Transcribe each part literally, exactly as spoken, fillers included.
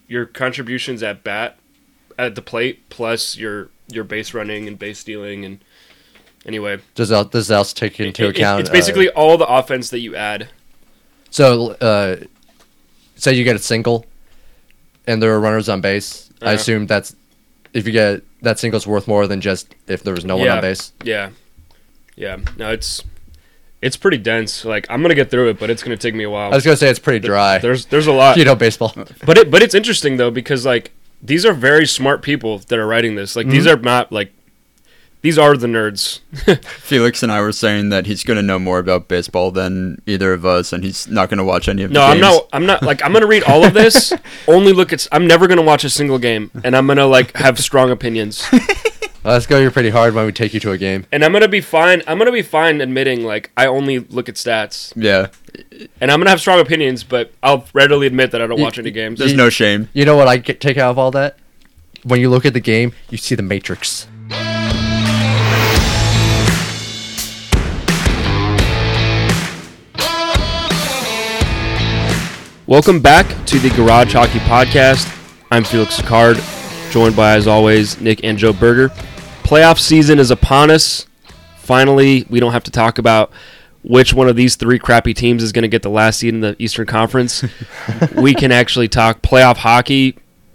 your contributions at bat, at the plate, plus your your base running and base stealing, and anyway, Does that does that also take into it, account? It, it's basically uh, all the offense that you add. So, uh, say you get a single, and there are runners on base. Uh-huh. I assume that's if you get that single's worth more than just if there was no yeah. one on base. Yeah, yeah. No, it's it's pretty dense. Like I'm gonna get through it, but it's gonna take me a while. I was gonna say it's pretty dry. There's there's a lot. You know, baseball. But it but it's interesting though because like these are very smart people that are writing this. Like mm-hmm. these are not like these are the nerds. Felix and I were saying that he's going to know more about baseball than either of us, and he's not going to watch any of the no, games. No, I'm not. I'm not. Like I'm going to read all of this. Only look at. I'm never going to watch a single game, and I'm going to like have strong opinions. Well, that's going to be pretty hard when we take you to a game. And I'm going to be fine. I'm going to be fine admitting like I only look at stats. Yeah. And I'm going to have strong opinions, but I'll readily admit that I don't you, watch any games. There's you, no shame. You know what I get, take out of all that? When you look at the game, you see the Matrix. Welcome back to the Garage Hockey Podcast. I'm Felix Sicard, joined by, as always, Nick and Joe Berger. Playoff season is upon us. Finally, we don't have to talk about which one of these three crappy teams is going to get the last seed in the Eastern Conference. We can actually talk playoff hockey.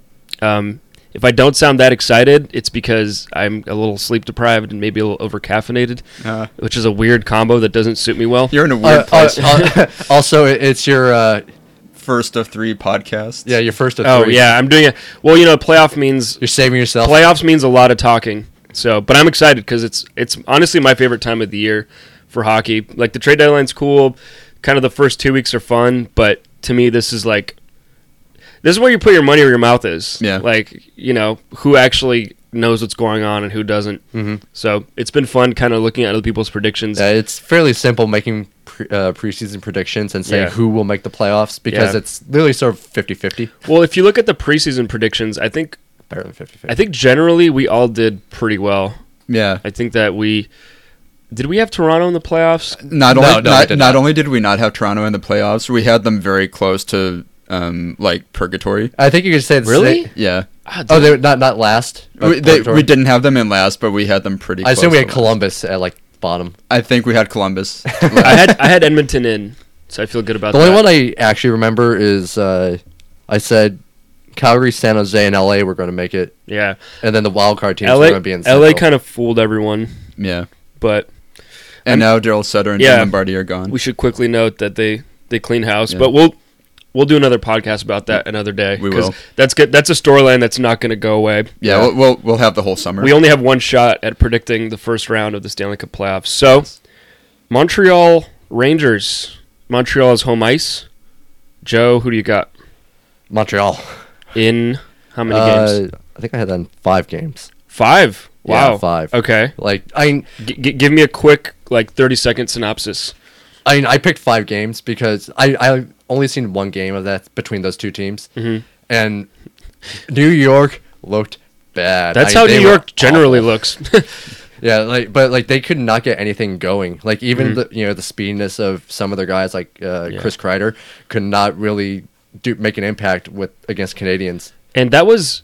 Um, if I don't sound that excited, it's because I'm a little sleep-deprived and maybe a little over-caffeinated, uh, which is a weird combo that doesn't suit me well. You're in a weird uh, place. Uh, uh, also, it's your... Uh, First of three podcasts. Yeah, your first of oh, three. Oh, yeah, I'm doing it. Well, you know, playoff means... You're saving yourself. Playoffs means a lot of talking. So, but I'm excited because it's it's honestly my favorite time of the year for hockey. Like, the trade deadline's cool. Kind of the first two weeks are fun. But to me, this is like... This is where you put your money where your mouth is. Yeah. Like, you know, who actually knows what's going on and who doesn't. Mm-hmm. So, it's been fun kind of looking at other people's predictions. Yeah, it's fairly simple making... Pre- uh, preseason predictions and saying yeah. who will make the playoffs because yeah. it's literally sort of fifty-fifty. Well, if you look at the preseason predictions, I think better than fifty-fifty. I think generally we all did pretty well. Yeah. I think that we did we have Toronto in the playoffs? Not no, only no, not, not. not only did we not have Toronto in the playoffs, we had them very close to um like purgatory. I think you could say the really. Same. Yeah. Ah, oh, they were not not last. We, they, we didn't have them in last, but we had them pretty. I close assume we had to Columbus last. At like bottom. I think we had Columbus. I had I had Edmonton in, so I feel good about the that. The only one I actually remember is uh, I said Calgary, San Jose, and L A were going to make it. Yeah, and then the wild card teams L A, were going to be in. L A kind of fooled everyone. Yeah, but and I'm, now Daryl Sutter and yeah, Jim Lombardi are gone. We should quickly note that they they clean house, yeah. but we'll. We'll do another podcast about that another day. We will. That's good. That's a storyline that's not going to go away. Yeah, We'll, we'll we'll have the whole summer. We only have one shot at predicting the first round of the Stanley Cup playoffs. So, Montreal Rangers. Montreal is home ice. Joe, who do you got? Montreal. In how many uh, games? I think I had that in five games. Five? Wow. Yeah, five. Okay. Like I G- g- give me a quick like thirty second synopsis. I mean, I picked five games because I I only seen one game of that between those two teams, mm-hmm. and New York looked bad. That's I, how New York generally awful. looks. Yeah, like but like they could not get anything going. Like even mm-hmm. the you know the speediness of some of their guys, like uh, yeah. Chris Kreider, could not really do make an impact with against Canadians. And that was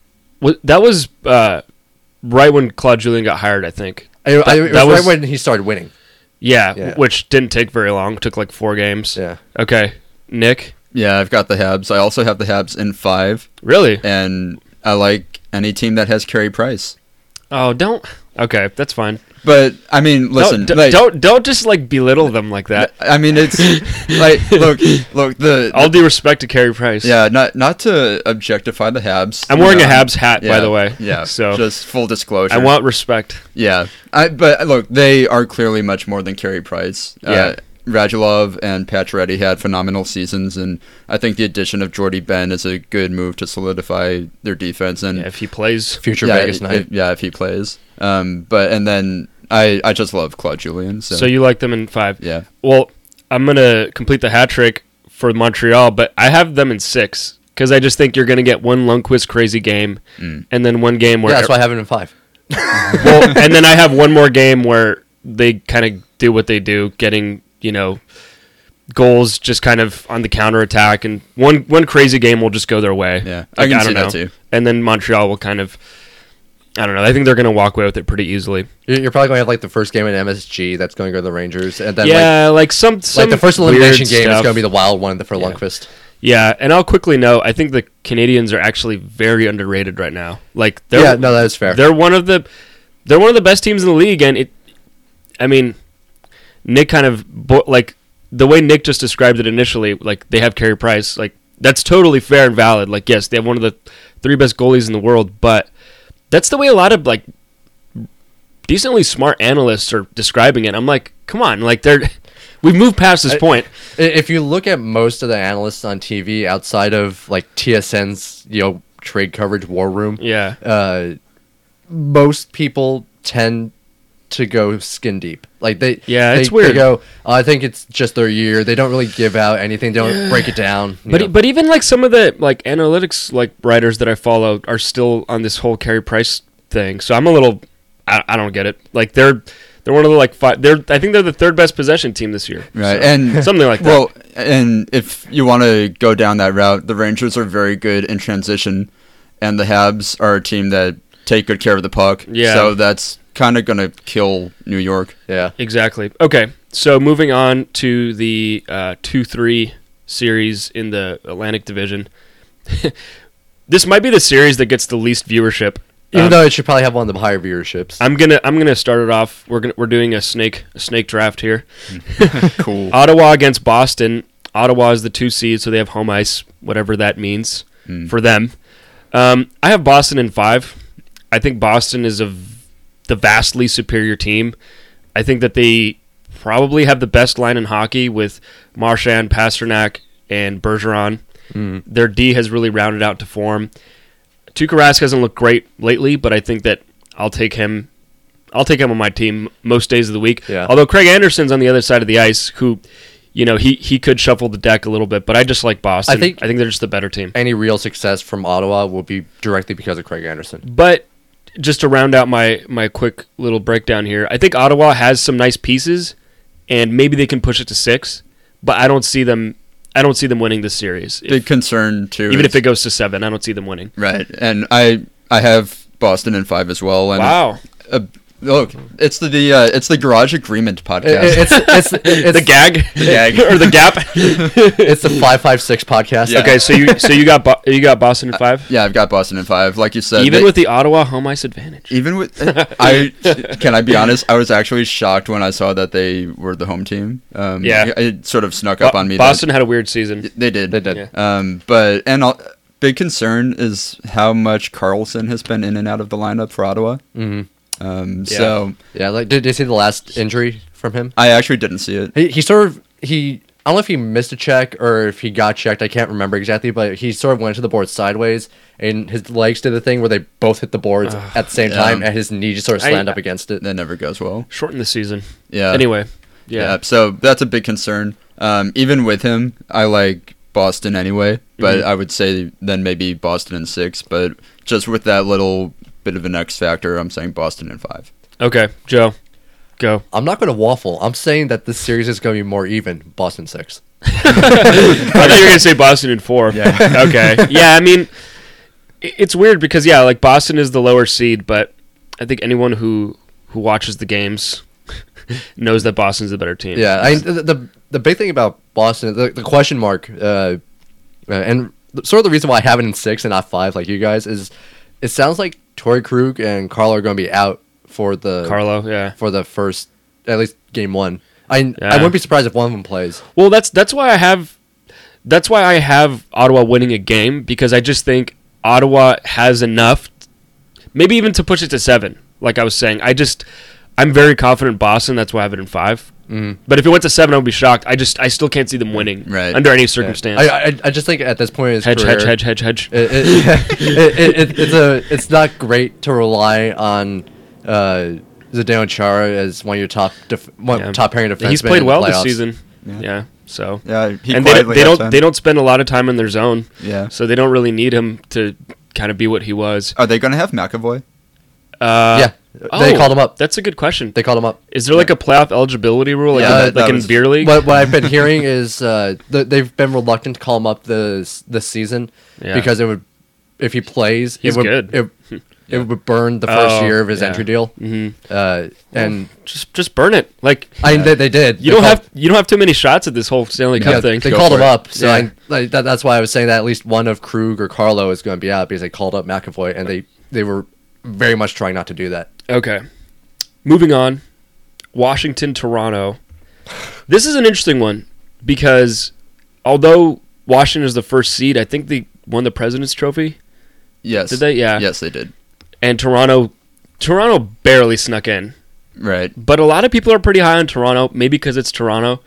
that was uh, right when Claude Julien got hired, I think. I, that, I, it was, that was right when he started winning. Yeah, yeah, which didn't take very long. It took like four games. Yeah. Okay, Nick. Yeah, I've got the Habs. I also have the Habs in five. Really? And I like any team that has Carey Price. Oh, don't. Okay, that's fine. But I mean, listen. Don't like, don't, don't just like belittle them like that. I mean, it's like look, look. The all due respect to Carey Price. Yeah, not not to objectify the Habs. I'm wearing know, a Habs hat, yeah, by the way. Yeah. So just full disclosure. I want respect. Yeah. I but look, they are clearly much more than Carey Price. Yeah. Uh, Radulov and Pacioretty had phenomenal seasons, and I think the addition of Jordy Ben is a good move to solidify their defense. And yeah, if he plays, future yeah, Vegas if, night. If, yeah, if he plays. Um, but and then I, I just love Claude Julien. So. so you like them in five? Yeah. Well, I'm gonna complete the hat trick for Montreal, but I have them in six because I just think you're gonna get one Lundqvist crazy game, mm. and then one game where yeah, that's why I have it in five. Well, and then I have one more game where they kind of do what they do, getting, you know, goals just kind of on the counterattack, and one one crazy game will just go their way. Yeah, Like, I can I see don't know. that too. And then Montreal will kind of, I don't know. I think they're going to walk away with it pretty easily. You're you're probably going to have like the first game at M S G that's going to go to the Rangers, and then like, yeah, like, some, some like the first weird elimination game is stuff. going to be the wild one for Yeah. Lundqvist. Yeah, and I'll quickly note, I think the Canadians are actually very underrated right now. Like, they're, Yeah, no, that is fair. They're one of the they're one of the best teams in the league, and it. I mean, Nick kind of bo- like the way Nick just described it initially. Like, they have Carey Price. Like, that's totally fair and valid. Like, yes, they have one of the three best goalies in the world, but that's the way a lot of like decently smart analysts are describing it. I'm like, come on, like they're we've moved past this I- point. I- If you look at most of the analysts on T V outside of like T S N's, you know, trade coverage war room, Yeah, uh, most people tend to go skin deep. Like they, Yeah, they, it's weird. They go, oh, I think it's just their year. They don't really give out anything. They don't break it down. you but know. but even like some of the like analytics like writers that I follow are still on this whole Carey Price thing. So I'm a little, I, I don't get it. Like they're they're one of the like five. They're I think they're the third best possession team this year. Right, So, and something like that. Well, and if you want to go down that route, the Rangers are very good in transition, and the Habs are a team that take good care of the puck. Yeah. So that's kind of going to kill New York. yeah. Exactly. Okay, so moving on to the uh, two three series in the Atlantic Division. This might be the series that gets the least viewership. Even Um, though it should probably have one of the higher viewerships. I'm gonna I'm gonna start it off. We're gonna we're doing a snake a snake draft here. Cool. Ottawa against Boston. Ottawa is the two seed, so they have home ice, whatever that means Mm. for them. Um, I have Boston in five. I think Boston is a v- the vastly superior team. I think that they probably have the best line in hockey with Marchand, Pasternak, and Bergeron. Mm. Their D has really rounded out to form. Tuukka Rask hasn't looked great lately, but I think that I'll take him. I'll take him on my team most days of the week. Yeah. Although Craig Anderson's on the other side of the ice, who, you know, he, he could shuffle the deck a little bit. But I just like Boston. I think- I think they're just the better team. Any real success from Ottawa will be directly because of Craig Anderson. But just to round out my my quick little breakdown here, I think Ottawa has some nice pieces, and maybe they can push it to six. But I don't see them. I don't see them winning this series. If- Big concern too. even is- if it goes to seven, I don't see them winning. right, and I I have Boston in five as well. And Wow. uh, look, it's the, the uh, it's the Garage Agreement podcast. It- it's it's it's the gag, The gag. or the gap. it's the five five six podcast. Yeah. Okay, so you so you got Bo- you got Boston at five, yeah, I've got Boston in five. Like you said, even they- with the Ottawa home ice advantage. Even with I can I be honest, I was actually shocked when I saw that they were the home team. Um, Yeah. it sort of snuck up Bo- on me. Boston had a weird season. that they did. They did. Yeah. Um, but and I'll, big concern is how much Carlson has been in and out of the lineup for Ottawa. hmm Um, Yeah. so Yeah, like did, did you see the last injury from him? I actually didn't see it. He, he sort of he I don't know if he missed a check or if he got checked. I can't remember exactly, but he sort of went to the board sideways, and his legs did the thing where they both hit the boards at the same yeah. time, and his knee just sort of I- slammed up against it. That never goes well. Shorten the season. Yeah. Anyway, Yeah. yeah. So that's a big concern. Um, even with him, I like Boston anyway, but Mhm. I would say then maybe Boston in six. But just with that little bit of an X factor, I'm saying Boston in five. Okay, Joe, go. I'm not going to waffle. I'm saying that this series is going to be more even. Boston six. I thought you were gonna say Boston in four. Yeah. Okay. Yeah, I mean, i- it's weird because yeah, like Boston is the lower seed, but I think anyone who who watches the games knows that Boston's the better team. Yeah, I the, the the big thing about Boston, the, the question mark, uh, uh, and sort of the reason why I have it in six and not five, like you guys, is it sounds like Torrey Krug and Carlo are going to be out for the Carlo. Yeah. for the first, at least game one. I Yeah. I wouldn't be surprised if one of them plays. Well, that's that's why I have that's why I have Ottawa winning a game because I just think Ottawa has enough, maybe even to push it to seven. Like I was saying, I just I'm very confident in Boston. That's why I have it in five. Mm. But if it went to seven, I would be shocked. I just I still can't see them winning Right. under any circumstance. I, I I just think at this point in his hedge, career, hedge, hedge, hedge, hedge. It, it, it, it, it, it's a it's not great to rely on uh, Zdeno Chara as one of your top def- one, Yeah. top pairing defensemen. He's played in well the this playoffs. season. Yeah. Yeah. So Yeah, he and they, quietly they had don't ten. they don't spend a lot of time in their zone. Yeah. So they don't really need him to kind of be what he was. Are they going to have McAvoy? Uh, Yeah, They called him up. That's a good question. They called him up. Is there like a playoff eligibility rule, like, Yeah, in, like in was- beer league? What, what I've been hearing is uh, th- they've been reluctant to call him up this this season Yeah. because it would, if he plays, He's it would good. It, it would burn the first Oh, year of his yeah. entry deal. Mhm. Uh, and Just just burn it. Like I mean, they, they did. you They don't called- have you don't have too many shots at this whole Stanley Cup yeah, thing. They Go called for him it. up, so Yeah. I, like, that, that's why I was saying that at least one of Krug or Carlo is going to be out because they called up McAvoy, and they, they were very much trying not to do that. Okay. Moving on. Washington, Toronto. This is an interesting one because although Washington is the first seed, I think they won the President's Trophy. Yes. Did they? Yeah. Yes, they did. And Toronto Toronto barely snuck in. Right. But a lot of people are pretty high on Toronto, maybe because it's Toronto.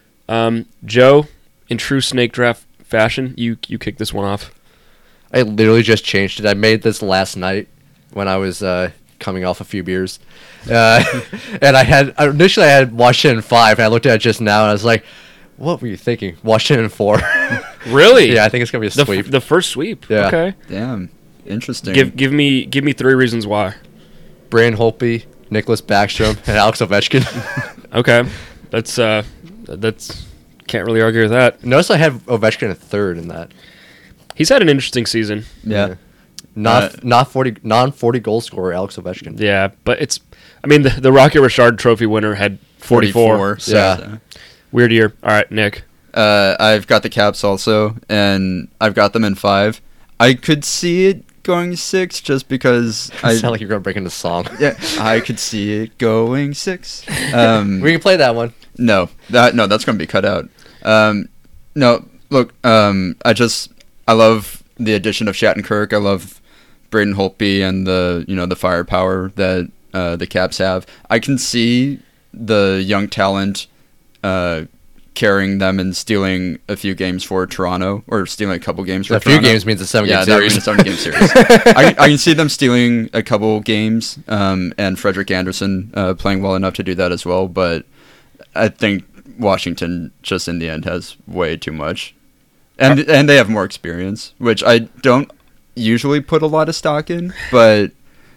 Um, Joe, in true snake draft fashion, you you kick this one off. I literally just changed it. I made this last night when I was uh, coming off a few beers, uh, and I had initially I had Washington five, and I looked at it just now, and I was like, "What were you thinking? Washington four?" Really? Yeah, I think it's gonna be a The, sweep. the first sweep. Yeah. Okay. Damn. Interesting. Give give me give me three reasons why. Brian Holtby, Nicholas Backstrom, and Alex Ovechkin. Okay. That's uh that's can't really argue with that. Notice I had Ovechkin a third in that. He's had an interesting season. yeah. Not Uh, not forty non forty goal scorer Alex Ovechkin. Yeah, but it's I mean the, the Rocket Richard Trophy winner had forty-four. so, Yeah. Weird year. All right, Nick. Uh, I've got the Caps also, and I've got them in five. I could see it going six just because I I sound like you're gonna break into song. yeah I could see it going six. Um, We can play that one. no, that no, that's gonna be cut out. Um, no, look, um, I just I love the addition of Shattenkirk. I love Braden Holtby and the you know the firepower that uh, the Caps have. I can see the young talent uh, carrying them and stealing a few games for Toronto, or stealing a couple games for A few Toronto. games means a seven Yeah, game that series. means a seven game series. I, I can see them stealing a couple games, um, and Frederick Anderson uh, playing well enough to do that as well. But I think Washington just in the end has way too much, and and they have more experience, which I don't usually put a lot of stock in. But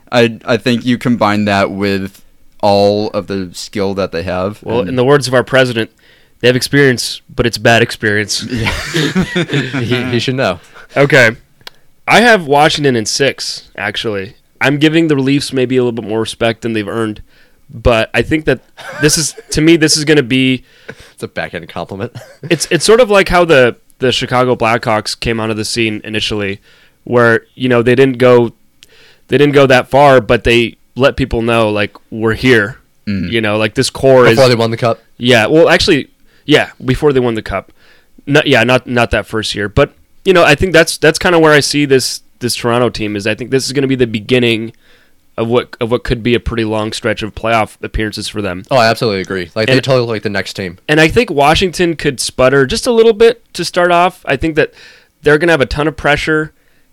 I I think you combine that with all of the skill that they have. Well, and- in the words of our president, they have experience, but it's bad experience. he, he should know. Okay. I have Washington in six, actually. I'm giving the Leafs maybe a little bit more respect than they've earned. But I think that this is, to me, this is going to be, It's a backhanded compliment. it's it's sort of like how the, the Chicago Blackhawks came onto the scene initially, where, you know, they didn't go, they didn't go that far, but they let people know, like, we're here. Mm. You know, like this core is, Before they won the cup. yeah, well, actually, yeah, before they won the cup. Not, yeah, not not that first year, but you know, I think that's that's kind of where I see this this Toronto team is. I think this is going to be the beginning of what of what could be a pretty long stretch of playoff appearances for them. Oh, I absolutely agree. Like they And- totally look like the next team. And I think Washington could sputter just a little bit to start off. I think that they're going to have a ton of pressure,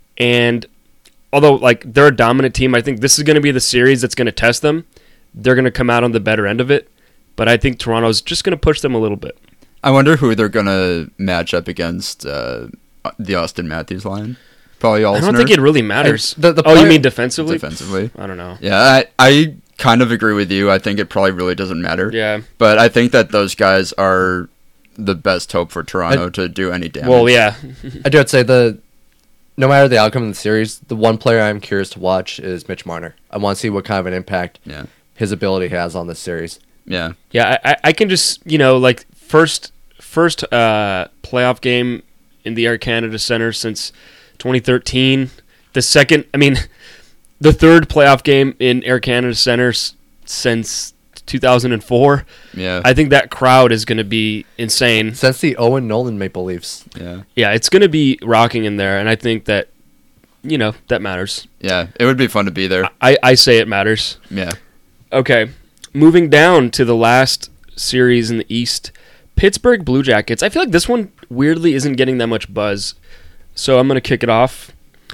and although like they're a dominant team, I think this is going to be the series that's going to test them. They're going to come out on the better end of it, but I think Toronto's just going to push them a little bit. I wonder who they're gonna match up against uh, the Austin Matthews line. Probably Alsner. I don't think it really matters. I- the- the oh, you player- mean defensively? defensively. I don't know. Yeah, I, I kind of agree with you. I think it probably really doesn't matter. Yeah. But I think that those guys are the best hope for Toronto I- to do any damage. Well, yeah. I do have to say the no matter the outcome of the series, the one player I'm curious to watch is Mitch Marner. I want to see what kind of an impact Yeah. his ability has on this series. Yeah. Yeah, I, I- I can just, you know, like first first uh, playoff game in the Air Canada Center since twenty thirteen. The second, I mean, the third playoff game in Air Canada Center s- since two thousand four. Yeah. I think that crowd is going to be insane. Since the Owen Nolan Maple Leafs. yeah. Yeah, it's going to be rocking in there, and I think that, you know, that matters. Yeah. It would be fun to be there. I, I say it matters. Yeah. Okay, moving down to the last series in the East, Pittsburgh Blue Jackets. I feel like this one weirdly isn't getting that much buzz, so I'm going to kick it off.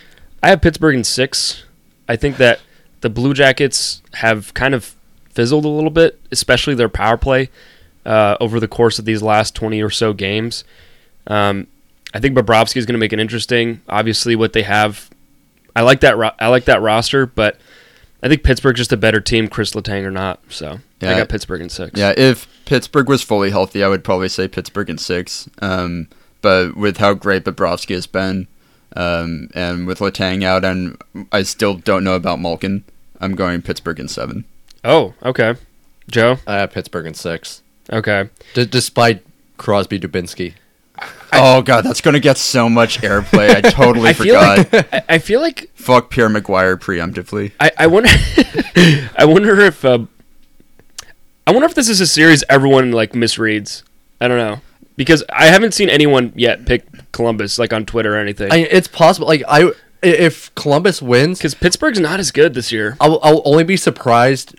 I have Pittsburgh in six. I think that the Blue Jackets have kind of fizzled a little bit, especially their power play uh, over the course of these last twenty or so games. Um, I think Bobrovsky is going to make it interesting. Obviously, what they have, I like that. Ro- I like that roster, but I think Pittsburgh's just a better team, Chris Letang or not. So Yeah. I got Pittsburgh in six. Yeah, if Pittsburgh was fully healthy, I would probably say Pittsburgh in six. Um, but with how great Bobrovsky has been, um, and with Letang out, and I still don't know about Malkin, I'm going Pittsburgh in seven. Oh, okay. Joe? I have Pittsburgh in six, Okay. D- despite Crosby Dubinsky. Oh god, that's gonna get so much airplay. I totally I feel forgot. like I, I feel like Fuck Pierre Maguire preemptively. I, I wonder I wonder if uh, I wonder if this is a series everyone like misreads. I don't know. Because I haven't seen anyone yet pick Columbus like on Twitter or anything. I, it's possible. Like I, if Columbus wins, Because Pittsburgh's not as good this year. I'll, I'll only be surprised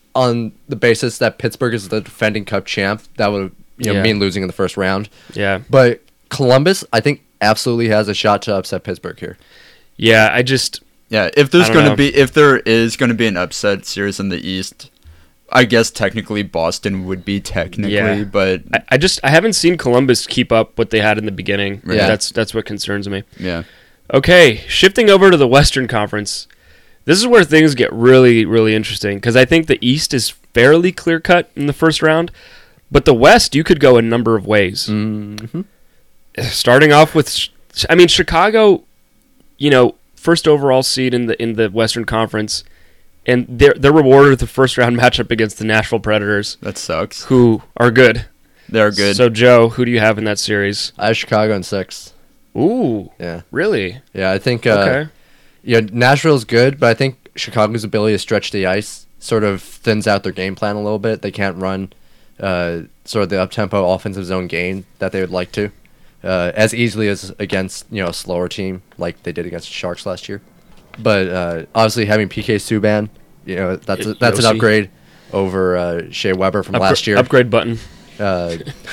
on the basis that Pittsburgh is the defending Cup champ. That would you know Yeah. mean losing in the first round. Yeah. But Columbus, I think, absolutely has a shot to upset Pittsburgh here. Yeah, I just Yeah, if there's I don't gonna know. be if there is gonna be an upset series in the East, I guess technically Boston would be technically, Yeah. but I, I just I haven't seen Columbus keep up what they had in the beginning. Yeah. That's that's what concerns me. yeah. Okay, shifting over to the Western Conference. This is where things get really, really interesting because I think the East is fairly clear-cut in the first round, but the West, you could go a number of ways. Mm-hmm. Starting off with, I mean, Chicago, you know, first overall seed in the in the Western Conference, and they're they're rewarded with the first round matchup against the Nashville Predators, That sucks. who are good. They're good. So, Joe, who do you have in that series? I have Chicago in six. Ooh, Yeah, really? yeah. I think. Uh, Okay. Yeah, Nashville's good, but I think Chicago's ability to stretch the ice sort of thins out their game plan a little bit. They can't run uh, sort of the up-tempo offensive zone game that they would like to uh, as easily as against you know a slower team like they did against the Sharks last year. But uh, obviously having P K Subban, you know that's a, that's an Yossi. upgrade over uh, Shea Weber from Upgra- last year. Upgrade button. Uh,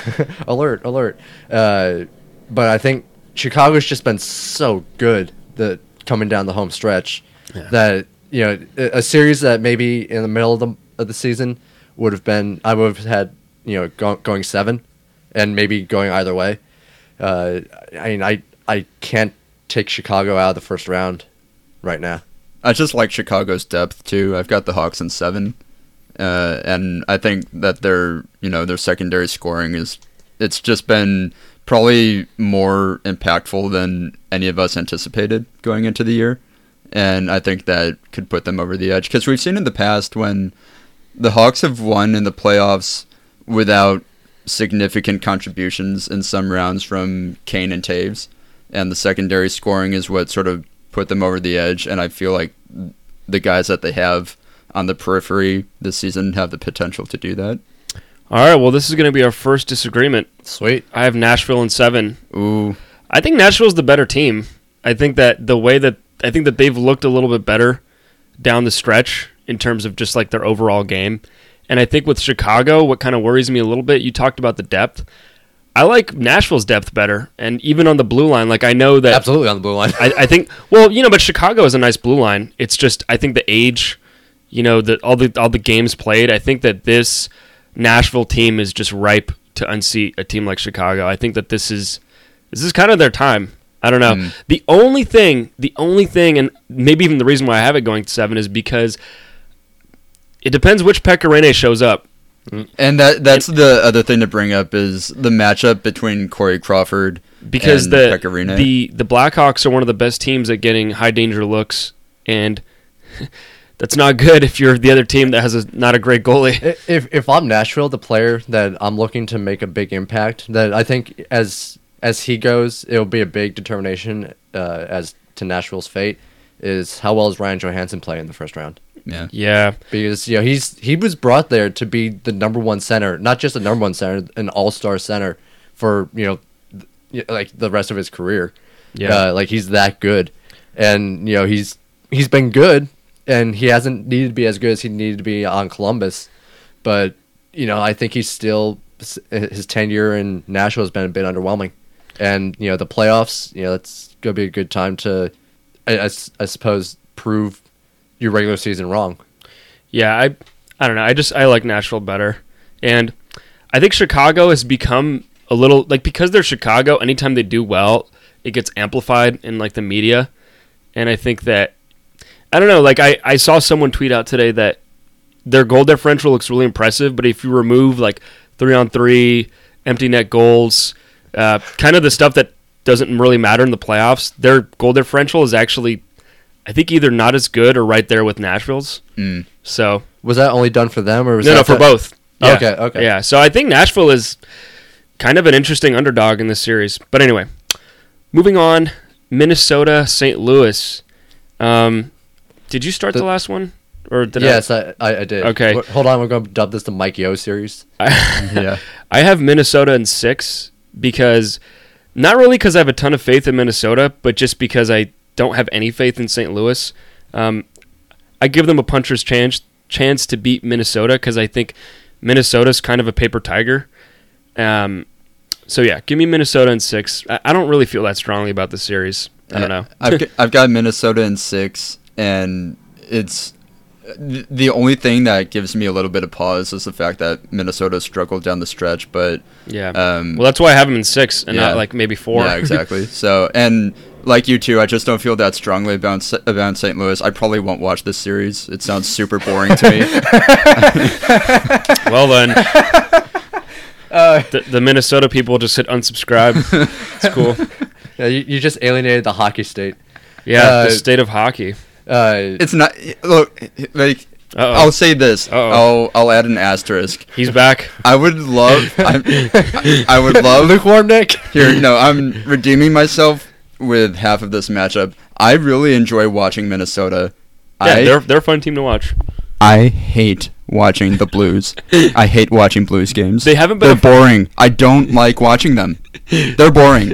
alert, alert. Uh, but I think Chicago's just been so good that coming down the home stretch Yeah. that you know a, a series that maybe in the middle of the of the season would have been I would have had you know go, going seven and maybe going either way. Uh, I mean I I can't take Chicago out of the first round right now. I just like Chicago's depth too. I've got the Hawks in seven, uh, and I think that their you know their secondary scoring is it's just been probably more impactful than any of us anticipated going into the year, and I think that could put them over the edge because we've seen in the past when the Hawks have won in the playoffs without significant contributions in some rounds from Kane and Taves, and the secondary scoring is what sort of put them over the edge, and I feel like the guys that they have on the periphery this season have the potential to do that. All right, well, this is going to be our first disagreement. Sweet. I have Nashville in seven. Ooh, I think Nashville's the better team. I think that the way that I think that they've looked a little bit better down the stretch in terms of just like their overall game. And I think with Chicago, what kind of worries me a little bit, you talked about the depth. I like Nashville's depth better. And even on the blue line, like I know that Absolutely on the blue line. I, I think well, you know, but Chicago has a nice blue line. It's just I think the age, you know, the all the all the games played, I think that this Nashville team is just ripe to unseat a team like Chicago. I think that this is this is kind of their time. I don't know. Mm. The only thing, the only thing, and maybe even the reason why I have it going to seven is because it depends which Pekka Rinne shows up. and that that's the other thing to bring up is the matchup between Corey Crawford Because and the Pekka Rinne. the the Blackhawks are one of the best teams at getting high danger looks, and that's not good if you're the other team that has a not a great goalie. I- If if I'm Nashville, the player that I'm looking to make a big impact, that I think as as he goes, it'll be a big determination uh, as to Nashville's fate. Is how well does Ryan Johansson play in the first round? yeah. Yeah, because you know he's he was brought there to be the number one center, not just a number one center, an all star center for you know th- like the rest of his career. Yeah. uh, like he's that good, and you know he's he's been good, and he hasn't needed to be as good as he needed to be on Columbus, but you know I think he's still his tenure in Nashville has been a bit underwhelming, and you know the playoffs, you know that's gonna be a good time to, I, I, I suppose, prove your regular season wrong. Yeah, I I don't know. I just I like Nashville better, and I think Chicago has become a little like because they're Chicago. Anytime they do well, it gets amplified in like the media, and I think that I don't know. Like I, I saw someone tweet out today that their goal differential looks really impressive, but if you remove like three on three, empty net goals, uh, kind of the stuff that doesn't really matter in the playoffs, their goal differential is actually, I think, either not as good or right there with Nashville's. Mm. So Was that only done for them, or was no, that no, for the- both. Yeah. Okay, okay. Yeah, so I think Nashville is kind of an interesting underdog in this series. But anyway, moving on, Minnesota, Saint Louis. Um, did you start the, The- last one, or did Yes, I, I, I did. Okay. W- Hold on, we're going to dub this the Mike Yo series. I? Yeah. I have Minnesota in six because not really because I have a ton of faith in Minnesota, but just because I don't have any faith in Saint Louis. Um, I give them a puncher's chance chance to beat Minnesota because I think Minnesota's kind of a paper tiger. Um, so yeah, give me Minnesota in six. I, I don't really feel that strongly about the series. I don't know. I've, g- I've got Minnesota in six, and it's th- the only thing that gives me a little bit of pause is the fact that Minnesota struggled down the stretch, but Yeah. um, Well, that's why I have them in six and yeah. not like maybe four. yeah, exactly. So, and like you two, I just don't feel that strongly about S- about Saint Louis. I probably won't watch this series. It sounds super boring to me. Well then, Uh, the, the Minnesota people just hit unsubscribe. It's cool. yeah, you, you just alienated the hockey state. Yeah, Uh, the state of hockey. Uh, It's not look like Uh-oh. I'll say this. Uh-oh. I'll I'll add an asterisk. He's back. I would love. I'm, I, I would love. lukewarm, Nick. Here, no, I'm redeeming myself with half of this matchup. I really enjoy watching Minnesota. Yeah, I they're they're a fun team to watch. I hate watching the Blues. I hate watching Blues games. They haven't been They're a- boring. I don't like watching them. They're boring.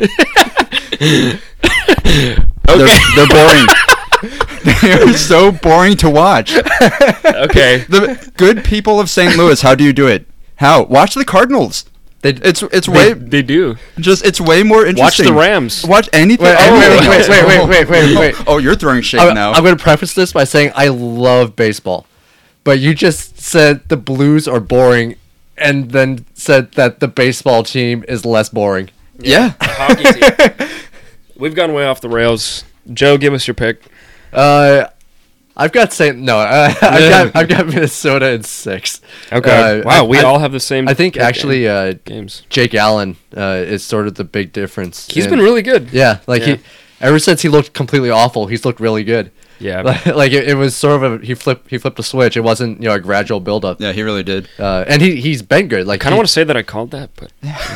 They're, they're boring. They're so boring to watch. Okay. The good people of Saint Louis, how do you do it? How? Watch the Cardinals. They, It's it's They, way they do. just it's way more Watch interesting. the Rams. Watch anything. Wait, anything wait, wait, else. wait, wait, wait, wait, wait, wait. Oh, you're throwing shade I'm, now. I'm going to preface this by saying I love baseball, but you just said the Blues are boring, and then said that the baseball team is less boring. yeah. Hockey team. We've gone way off the rails. Joe, give us your pick. Uh, I've got Saint no, uh, I've got I've got Minnesota in six. Okay. Uh, wow, I- we I- all have the same. I think pick actually uh, games. Jake Allen uh, is sort of the big difference. He's in- been really good. yeah, like Yeah. he ever since he looked completely awful, he's looked really good. Yeah. Like, like it, it was sort of a he flipped he flipped a switch. It wasn't you know a gradual build up. Yeah, he really did. Uh, and he he's been good. Like kind of he- want to say that I called that, but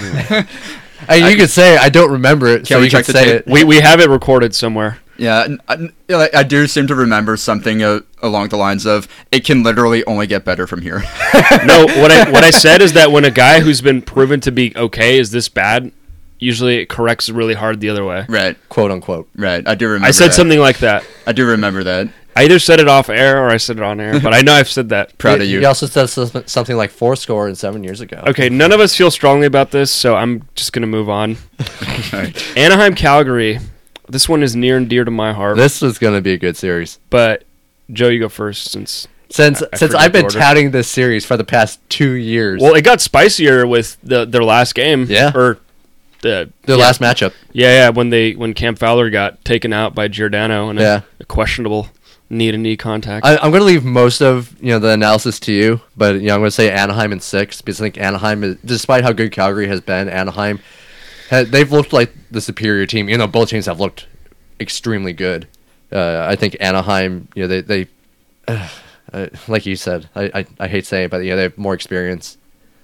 I mean, you could say I don't remember it, so we you can check the say tape? it. we we have it recorded somewhere. Yeah, and I, I- I do seem to remember something uh, along the lines of it can literally only get better from here. No, what I what I said is that when a guy who's been proven to be okay is this bad, usually it corrects really hard the other way. right, Quote unquote. right. I do remember. I said that. something like that. I do remember that. I either said it off air or I said it on air, but I know I've said that. Proud he, of you. He also said sos- something like four score and seven years ago. Okay, none of us feel strongly about this, so I'm just gonna move on. Alright. Anaheim, Calgary. This one is near and dear to my heart. This is going to be a good series. But Joe, you go first since. Since I- I since forget I've the been order. touting this series for the past two years. Well, it got spicier with the their last game. Yeah. Or the the yeah, last matchup. Yeah, yeah. When they when Cam Fowler got taken out by Giordano and Yeah. a, a questionable knee to knee contact. I, I'm going to leave most of you know the analysis to you, but you know I'm going to say Anaheim in six because I think Anaheim, is, despite how good Calgary has been, Anaheim, ha they've looked like the superior team. You know, both teams have looked extremely good. Uh, I think Anaheim, you know, they they uh, uh, like you said, I, I I hate saying it, but you know they have more experience.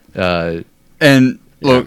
Uh, And look,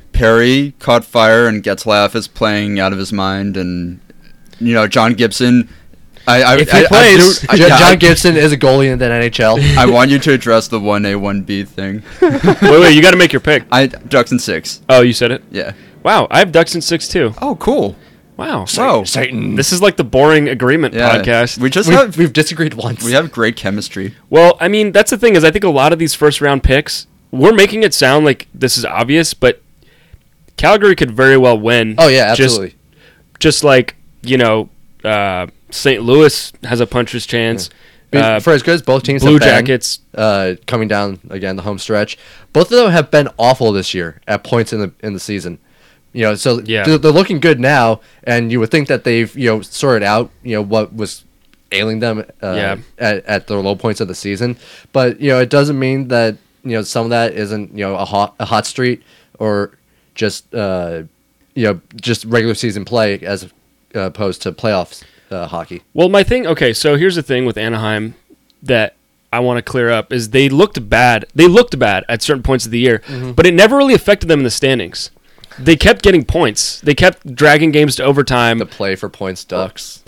Perry caught fire, and Getzlaff is playing out of his mind, and you know John Gibson. I, I, If he I, plays- I, do, J- I, yeah, John I- Gibson is a goalie in the N H L. I want you to address the one A one B thing. wait, wait. You got to make your pick. I Ducks and six. Oh, you said it. Yeah. Wow, I have Ducks in six too. Oh, cool. Wow. Whoa. Satan. This is like the boring agreement Yeah. podcast. We just We've, have we've disagreed once. we have great chemistry. Well, I mean, that's the thing is I think a lot of these first round picks, we're making it sound like this is obvious, but Calgary could very well win. Oh yeah, Just- absolutely. Just, like, you know, uh, Saint Louis has a puncher's chance. Be- Uh, for as good as both teams Blue have been, Jackets. uh, coming down again the home stretch, both of them have been awful this year at points in the in the season. You know, so Yeah. they're, they're looking good now, and you would think that they've you know sorted out you know what was ailing them uh, Yeah. at, at their low points of the season. But, you know, it doesn't mean that, you know, some of that isn't, you know, a hot, a hot streak or just, uh, you know, just regular season play as uh, opposed to playoffs uh, hockey. Well, my thing, okay, so here's the thing with Anaheim that I want to clear up is they looked bad. They looked bad at certain points of the year, Mm-hmm. but it never really affected them in the standings. They kept getting points. They kept dragging games to overtime. The play for points Ducks.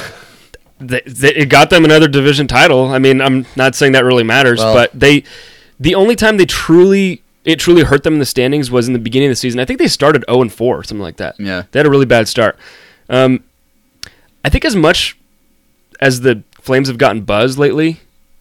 They, they, it got them another division title. I mean, I'm not saying that really matters, Well- but they, the only time they truly, it truly hurt them in the standings was in the beginning of the season. I think they started oh and four or something like that. Yeah. They had a really bad start. Um, I think as much as the Flames have gotten buzz lately,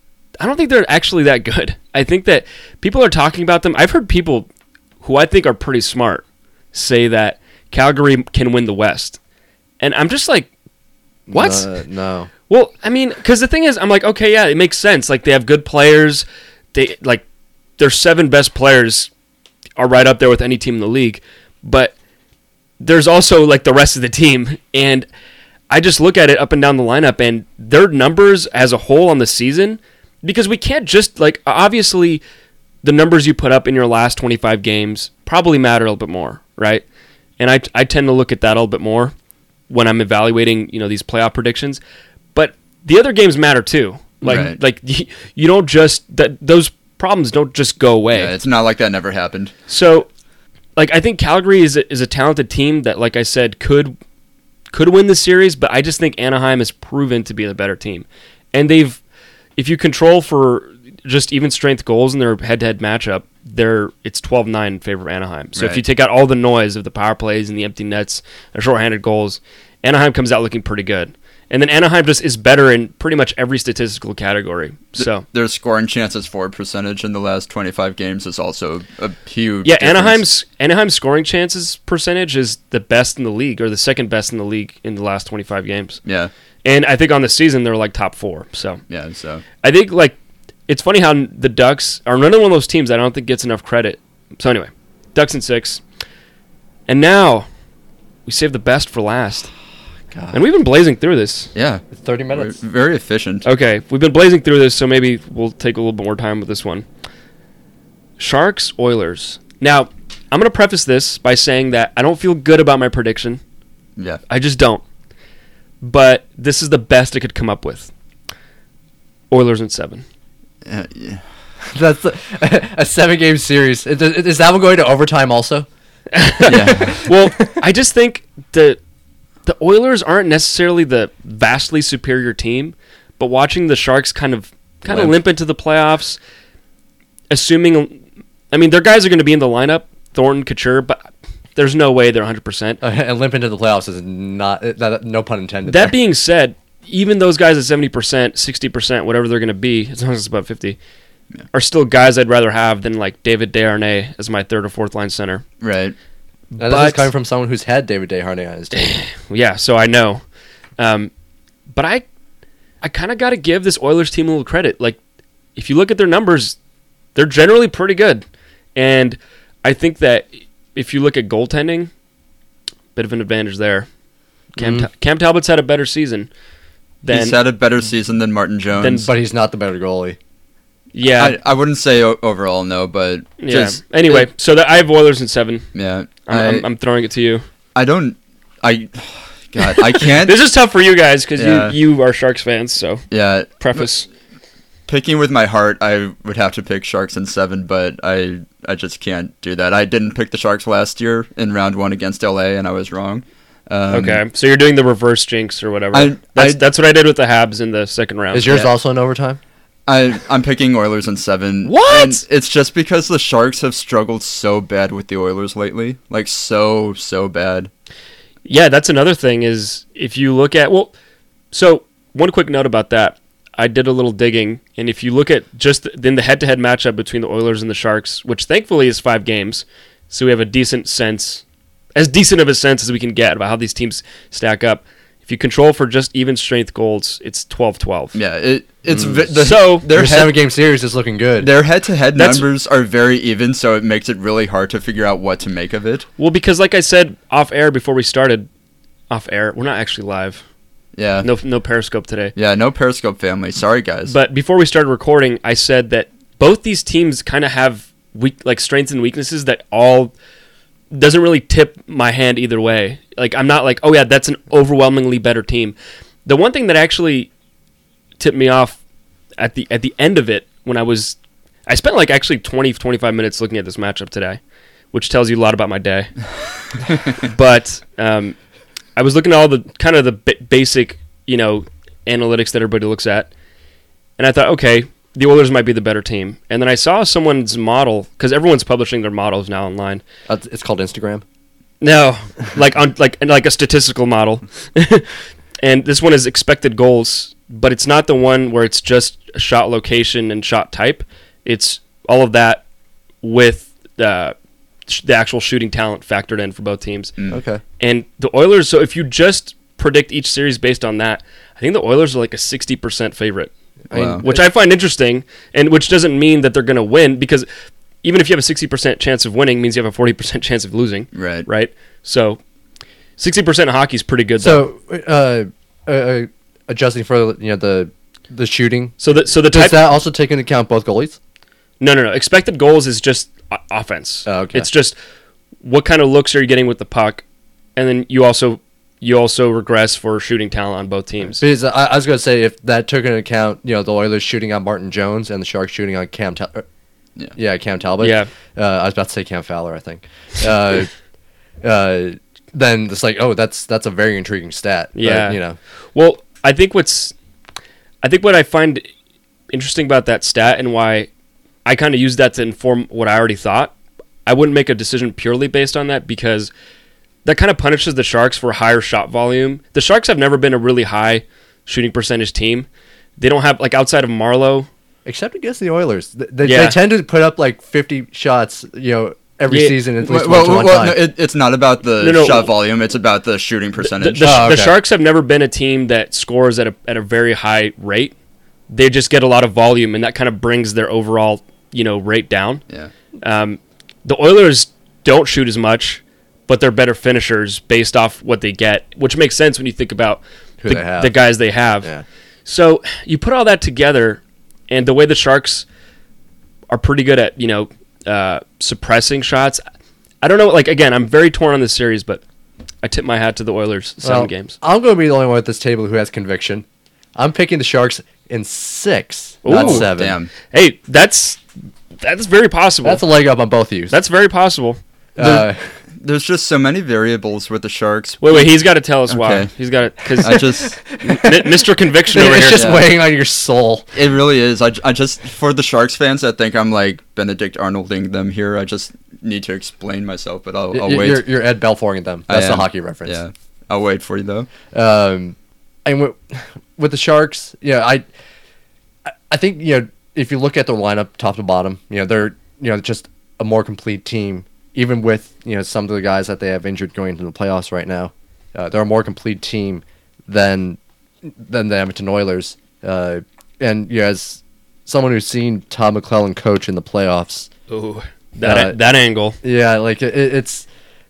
I don't think they're actually that good. I think that people are talking about them. I've heard people who I think are pretty smart say that Calgary can win the West. And I'm just like, what? Uh, no. Well, I mean, because the thing is, I'm like, okay, yeah, it makes sense. Like, they have good players. They like their seven best players are right up there with any team in the league. But there's also like the rest of the team, and I just look at it up and down the lineup, and their numbers as a whole on the season, because we can't just like obviously the numbers you put up in your last twenty-five games probably matter a little bit more, right? And I I tend to look at that a little bit more when I'm evaluating, you know, these playoff predictions. But the other games matter too. Like Right. like you don't just that those problems don't just go away. Yeah, it's not like that never happened. So, like, I think Calgary is a, is a talented team that, like I said, could could win the series, but I just think Anaheim has proven to be the better team. And they've, if you control for just even strength goals in their head-to-head matchup, they're it's twelve nine in favor of Anaheim. So if Right. you take out all the noise of the power plays and the empty nets and shorthanded goals, Anaheim comes out looking pretty good. And then Anaheim just is better in pretty much every statistical category. So Their scoring chances forward percentage in the last twenty-five games is also a huge yeah, difference. Anaheim's Anaheim's scoring chances percentage is the best in the league, or the second best in the league in the last twenty-five games. Yeah, And I think on the season they're like top four. So yeah, so I think like it's funny how the Ducks are another one of those teams that I don't think gets enough credit. So anyway, Ducks in six, and now we save the best for last. God. And we've been blazing through this. yeah. thirty We're minutes. very efficient. Okay, we've been blazing through this, so maybe we'll take a little bit more time with this one. Sharks, Oilers. Now, I'm going to preface this by saying that I don't feel good about my prediction. Yeah, I just don't. But this is the best I could come up with. Oilers in seven. Uh, yeah. That's a, a seven-game series. Is, is that one going to overtime also? yeah. Well, I just think the the Oilers aren't necessarily the vastly superior team, but watching the Sharks kind of kind of Limp. limp into the playoffs, assuming, I mean, their guys are going to be in the lineup, Thornton, Couture, but there's no way they're one hundred percent. Uh, and limp into the playoffs is not, uh, that, no pun intended. That there. being said, even those guys at seventy percent, sixty percent, whatever they're going to be, as long as it's above fifty, Yeah. are still guys I'd rather have than like David Desharnais as my third or fourth line center. Right. Now, this but- is coming from someone who's had David Desharnais on his team. Yeah, so I know. Um, but I I kind of got to give this Oilers team a little credit. Like, if you look at their numbers, they're generally pretty good. And I think that if you look at goaltending, bit of an advantage there. Cam, Mhm. Ta- Cam Talbot's had a better season than... He's had a better season than Martin Jones. But he's not the better goalie. yeah, I, I wouldn't say o- overall no, but yeah. just Anyway, it- so that I have Oilers in seven. yeah. I'm, I, I'm, I'm throwing it to you. I don't. I. God, I can't. This is tough for you guys because Yeah. you, you are Sharks fans, so yeah. preface. Picking with my heart, I would have to pick Sharks in seven, but I I just can't do that. I didn't pick the Sharks last year in round one against L A, and I was wrong. Um, Okay, so you're doing the reverse jinx or whatever. I- that's I- that's what I did with the Habs in the second round. Is yours Yeah. also in overtime? I I'm picking Oilers in seven. What? And it's just because the Sharks have struggled so bad with the Oilers lately, like so so bad. Yeah, that's another thing is if you look at, well, so one quick note about that. I did a little digging, and if you look at just in the head-to-head matchup between the Oilers and the Sharks, which thankfully is five games, so we have a decent sense, as decent of a sense as we can get about how these teams stack up. If you control for just even strength goals, it's twelve twelve. Yeah, it it's vi- the, So, their Your head, seven-game series is looking good. their head-to-head That's- numbers are very even, so it makes it really hard to figure out what to make of it. Well, because like I said off air before we started, off air, we're not actually live. Yeah. No, no Periscope today. Yeah, no Periscope family. Sorry, guys. But before we started recording, I said that both these teams kind of have weak, like strengths and weaknesses that all doesn't really tip my hand either way. Like I'm not like, oh yeah, that's an overwhelmingly better team. The one thing that actually tipped me off at the at the end of it when I was, I spent like actually twenty, twenty-five minutes looking at this matchup today, which tells you a lot about my day. But um, I was looking at all the kind of the b- basic, you know, analytics that everybody looks at, and I thought, okay, the Oilers might be the better team. And then I saw someone's model, because everyone's publishing their models now online. Uh, it's called Instagram. No, like on like like a statistical model. And this one is expected goals, but it's not the one where it's just shot location and shot type. It's all of that with uh, sh- the actual shooting talent factored in for both teams. Mm. Okay. And the Oilers, so if you just predict each series based on that, I think the Oilers are like a sixty percent favorite. I mean, Wow. which I find interesting, and which doesn't mean that they're going to win, because even if you have a sixty percent chance of winning, means you have a forty percent chance of losing. Right. Right? So sixty percent of hockey is pretty good, though. So, uh, uh, adjusting for you know the the shooting, So the, so the does type... that also take into account both goalies? No, no, no. Expected goals is just o- offense. Oh, okay. It's just what kind of looks are you getting with the puck, and then you also you also regress for shooting talent on both teams. Because I, I was going to say if that took into account, you know, the Oilers shooting on Martin Jones and the Sharks shooting on Cam, Tal- er, Yeah. yeah, Cam Talbot. Yeah. Uh, I was about to say Cam Fowler, I think. Uh, uh, then it's like, oh, that's that's a very intriguing stat. But, Yeah. you know, Well, I think what's I think what I find interesting about that stat and why I kind of use that to inform what I already thought. I wouldn't make a decision purely based on that, because that kind of punishes the Sharks for higher shot volume. The Sharks have never been a really high shooting percentage team. They don't have, like, outside of Marlowe. except against the Oilers, Th- they, Yeah. they tend to put up like fifty shots, you know, every Yeah. season at least Well, once well, one well, time. no, it, it's not about the No, no. shot volume. It's about the shooting The, percentage. the, Oh, the okay. Sharks have never been a team that scores at a at a very high rate. They just get a lot of volume, and that kind of brings their overall, you know, rate down. yeah. Um, the Oilers don't shoot as much, but they're better finishers based off what they get, which makes sense when you think about Who the, they have. the guys they have. Yeah. So you put all that together, and the way the Sharks are pretty good at, you know, uh, suppressing shots. I don't know. Like, again, I'm very torn on this series, but I tip my hat to the Oilers. Seven Well, games. I'm going to be the only one at this table who has conviction. I'm picking the Sharks in six, not Ooh, seven. Damn. Hey, that's that's very possible. That's a leg up on both of you. That's very possible. uh, There's just so many variables with the Sharks. Wait, wait. He's got to tell us why. Okay. He's got to, because I just, Mister Conviction over it's here. just Yeah. weighing on your soul. it really is. I, I just, for the Sharks fans that think I'm like Benedict Arnolding them here, I just need to explain myself, but I'll, I'll You're, wait. you're, you're Ed Belforing them. I That's the am. hockey reference. Yeah. I'll wait for you though. Um, and with, with the Sharks, yeah, I, I- I think you know if you look at their lineup top to bottom, you know they're you know just a more complete team. Even with you know some of the guys that they have injured going into the playoffs right now, uh, they're a more complete team than than the Edmonton Oilers. Uh, and yeah, as someone who's seen Todd McClellan coach in the playoffs, Ooh, that Uh, that angle. yeah, like it, it's.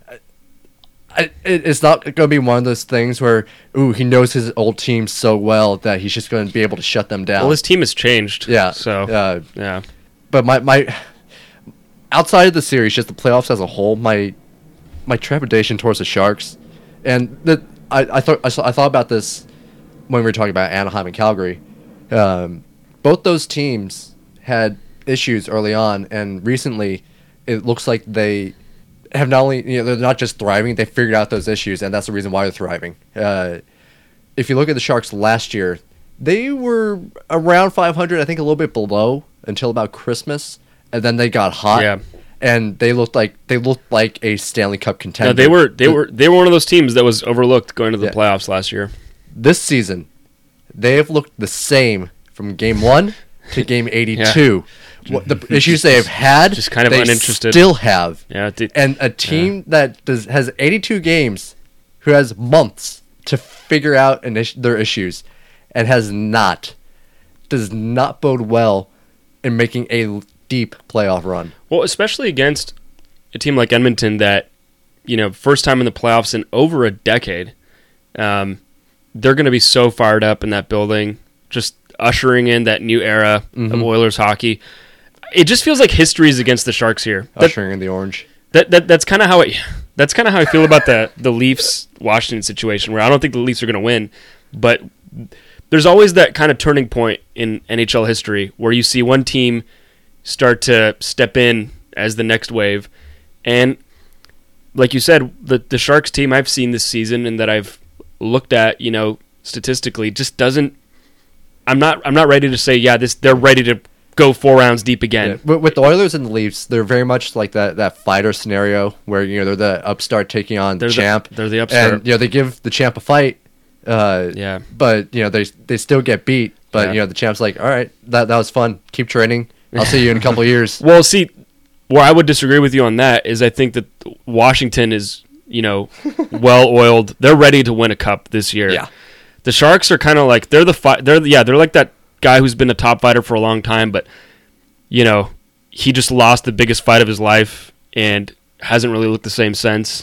I, it, it's not going to be one of those things where, ooh, he knows his old team so well that he's just going to be able to shut them down. Well, his team has changed. yeah. So uh, yeah. but my, my outside of the series, just the playoffs as a whole, my my trepidation towards the Sharks, and the I, I thought I, saw, I thought about this when we were talking about Anaheim and Calgary. Um, both those teams had issues early on, and recently it looks like they have not only you know they're not just thriving, they figured out those issues, and that's the reason why they're thriving. Uh, if you look at the Sharks last year, they were around five hundred, I think a little bit below until about Christmas, and then they got hot. Yeah. And they looked like they looked like a Stanley Cup contender. No, they were they The- were they were one of those teams that was overlooked going to the Yeah. playoffs last year. this season. They have looked the same from game one to game eighty-two. What the issues they have had, Just kind of they uninterested. still have. Yeah, dude. And a team that does has eighty-two games, who has months to figure out an is- their issues, and has not, does not bode well in making a deep playoff run. Well, especially against a team like Edmonton that, you know, first time in the playoffs in over a decade. Um, they're going to be so fired up in that building, just ushering in that new era Mhm. of Oilers hockey. It just feels like history is against the Sharks here. That, Ushering in the orange. that, that that's kind of how it. That's kind of how I feel about the the Leafs Washington situation, where I don't think the Leafs are going to win, but there's always that kind of turning point in N H L history where you see one team start to step in as the next wave, and like you said, the the Sharks team I've seen this season and that I've looked at, you know, statistically, just doesn't. I'm not. I'm not ready to say, yeah, this. They're ready to go four rounds deep again. Yeah. With, with the Oilers and the Leafs, they're very much like that, that fighter scenario where, you know, they're the upstart taking on They're the the- champ. they're the upstart. And, you know, they give the champ a fight. Uh, Yeah. But, you know, they they still get beat. But, Yeah. you know, the champ's like, all right, that, that was fun. Keep training. I'll see you in a couple of years. Well, see, where I would disagree with you on that is I think that Washington is, you know, well oiled. They're ready to win a cup this year. Yeah. The Sharks are kind of like they're the fi- they're yeah they're like that guy who's been a top fighter for a long time, but you know he just lost the biggest fight of his life and hasn't really looked the same since.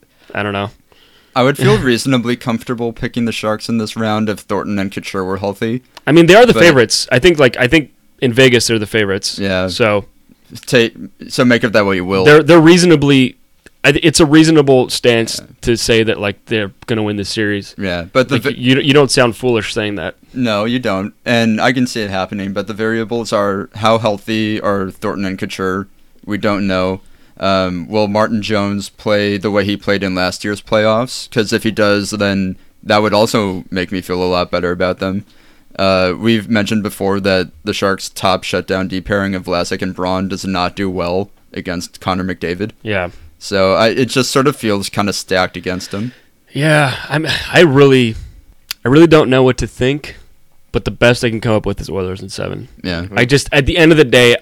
I don't know. I would feel reasonably comfortable picking the Sharks in this round if Thornton and Couture were healthy. I mean, they are the But- favorites. I think like I think in Vegas they're the favorites. Yeah. So Take so make of that what you will. they're they're reasonably. I th- It's a reasonable stance to say that like they're gonna win this series. yeah, but the Like, vi- you you don't sound foolish saying that. no, you don't, and I can see it happening. But the variables are how healthy are Thornton and Couture. We don't know. Um, will Martin Jones play the way he played in last year's playoffs? Because if he does, then that would also make me feel a lot better about them. Uh, we've mentioned before that the Sharks' top shutdown D pairing of Vlasic and Braun does not do well against Connor McDavid. Yeah. So I, it just sort of feels kind of stacked against him. Yeah, I'm. I really, I really don't know what to think, but the best I can come up with is Oilers in seven. Yeah. I just, at the end of the day,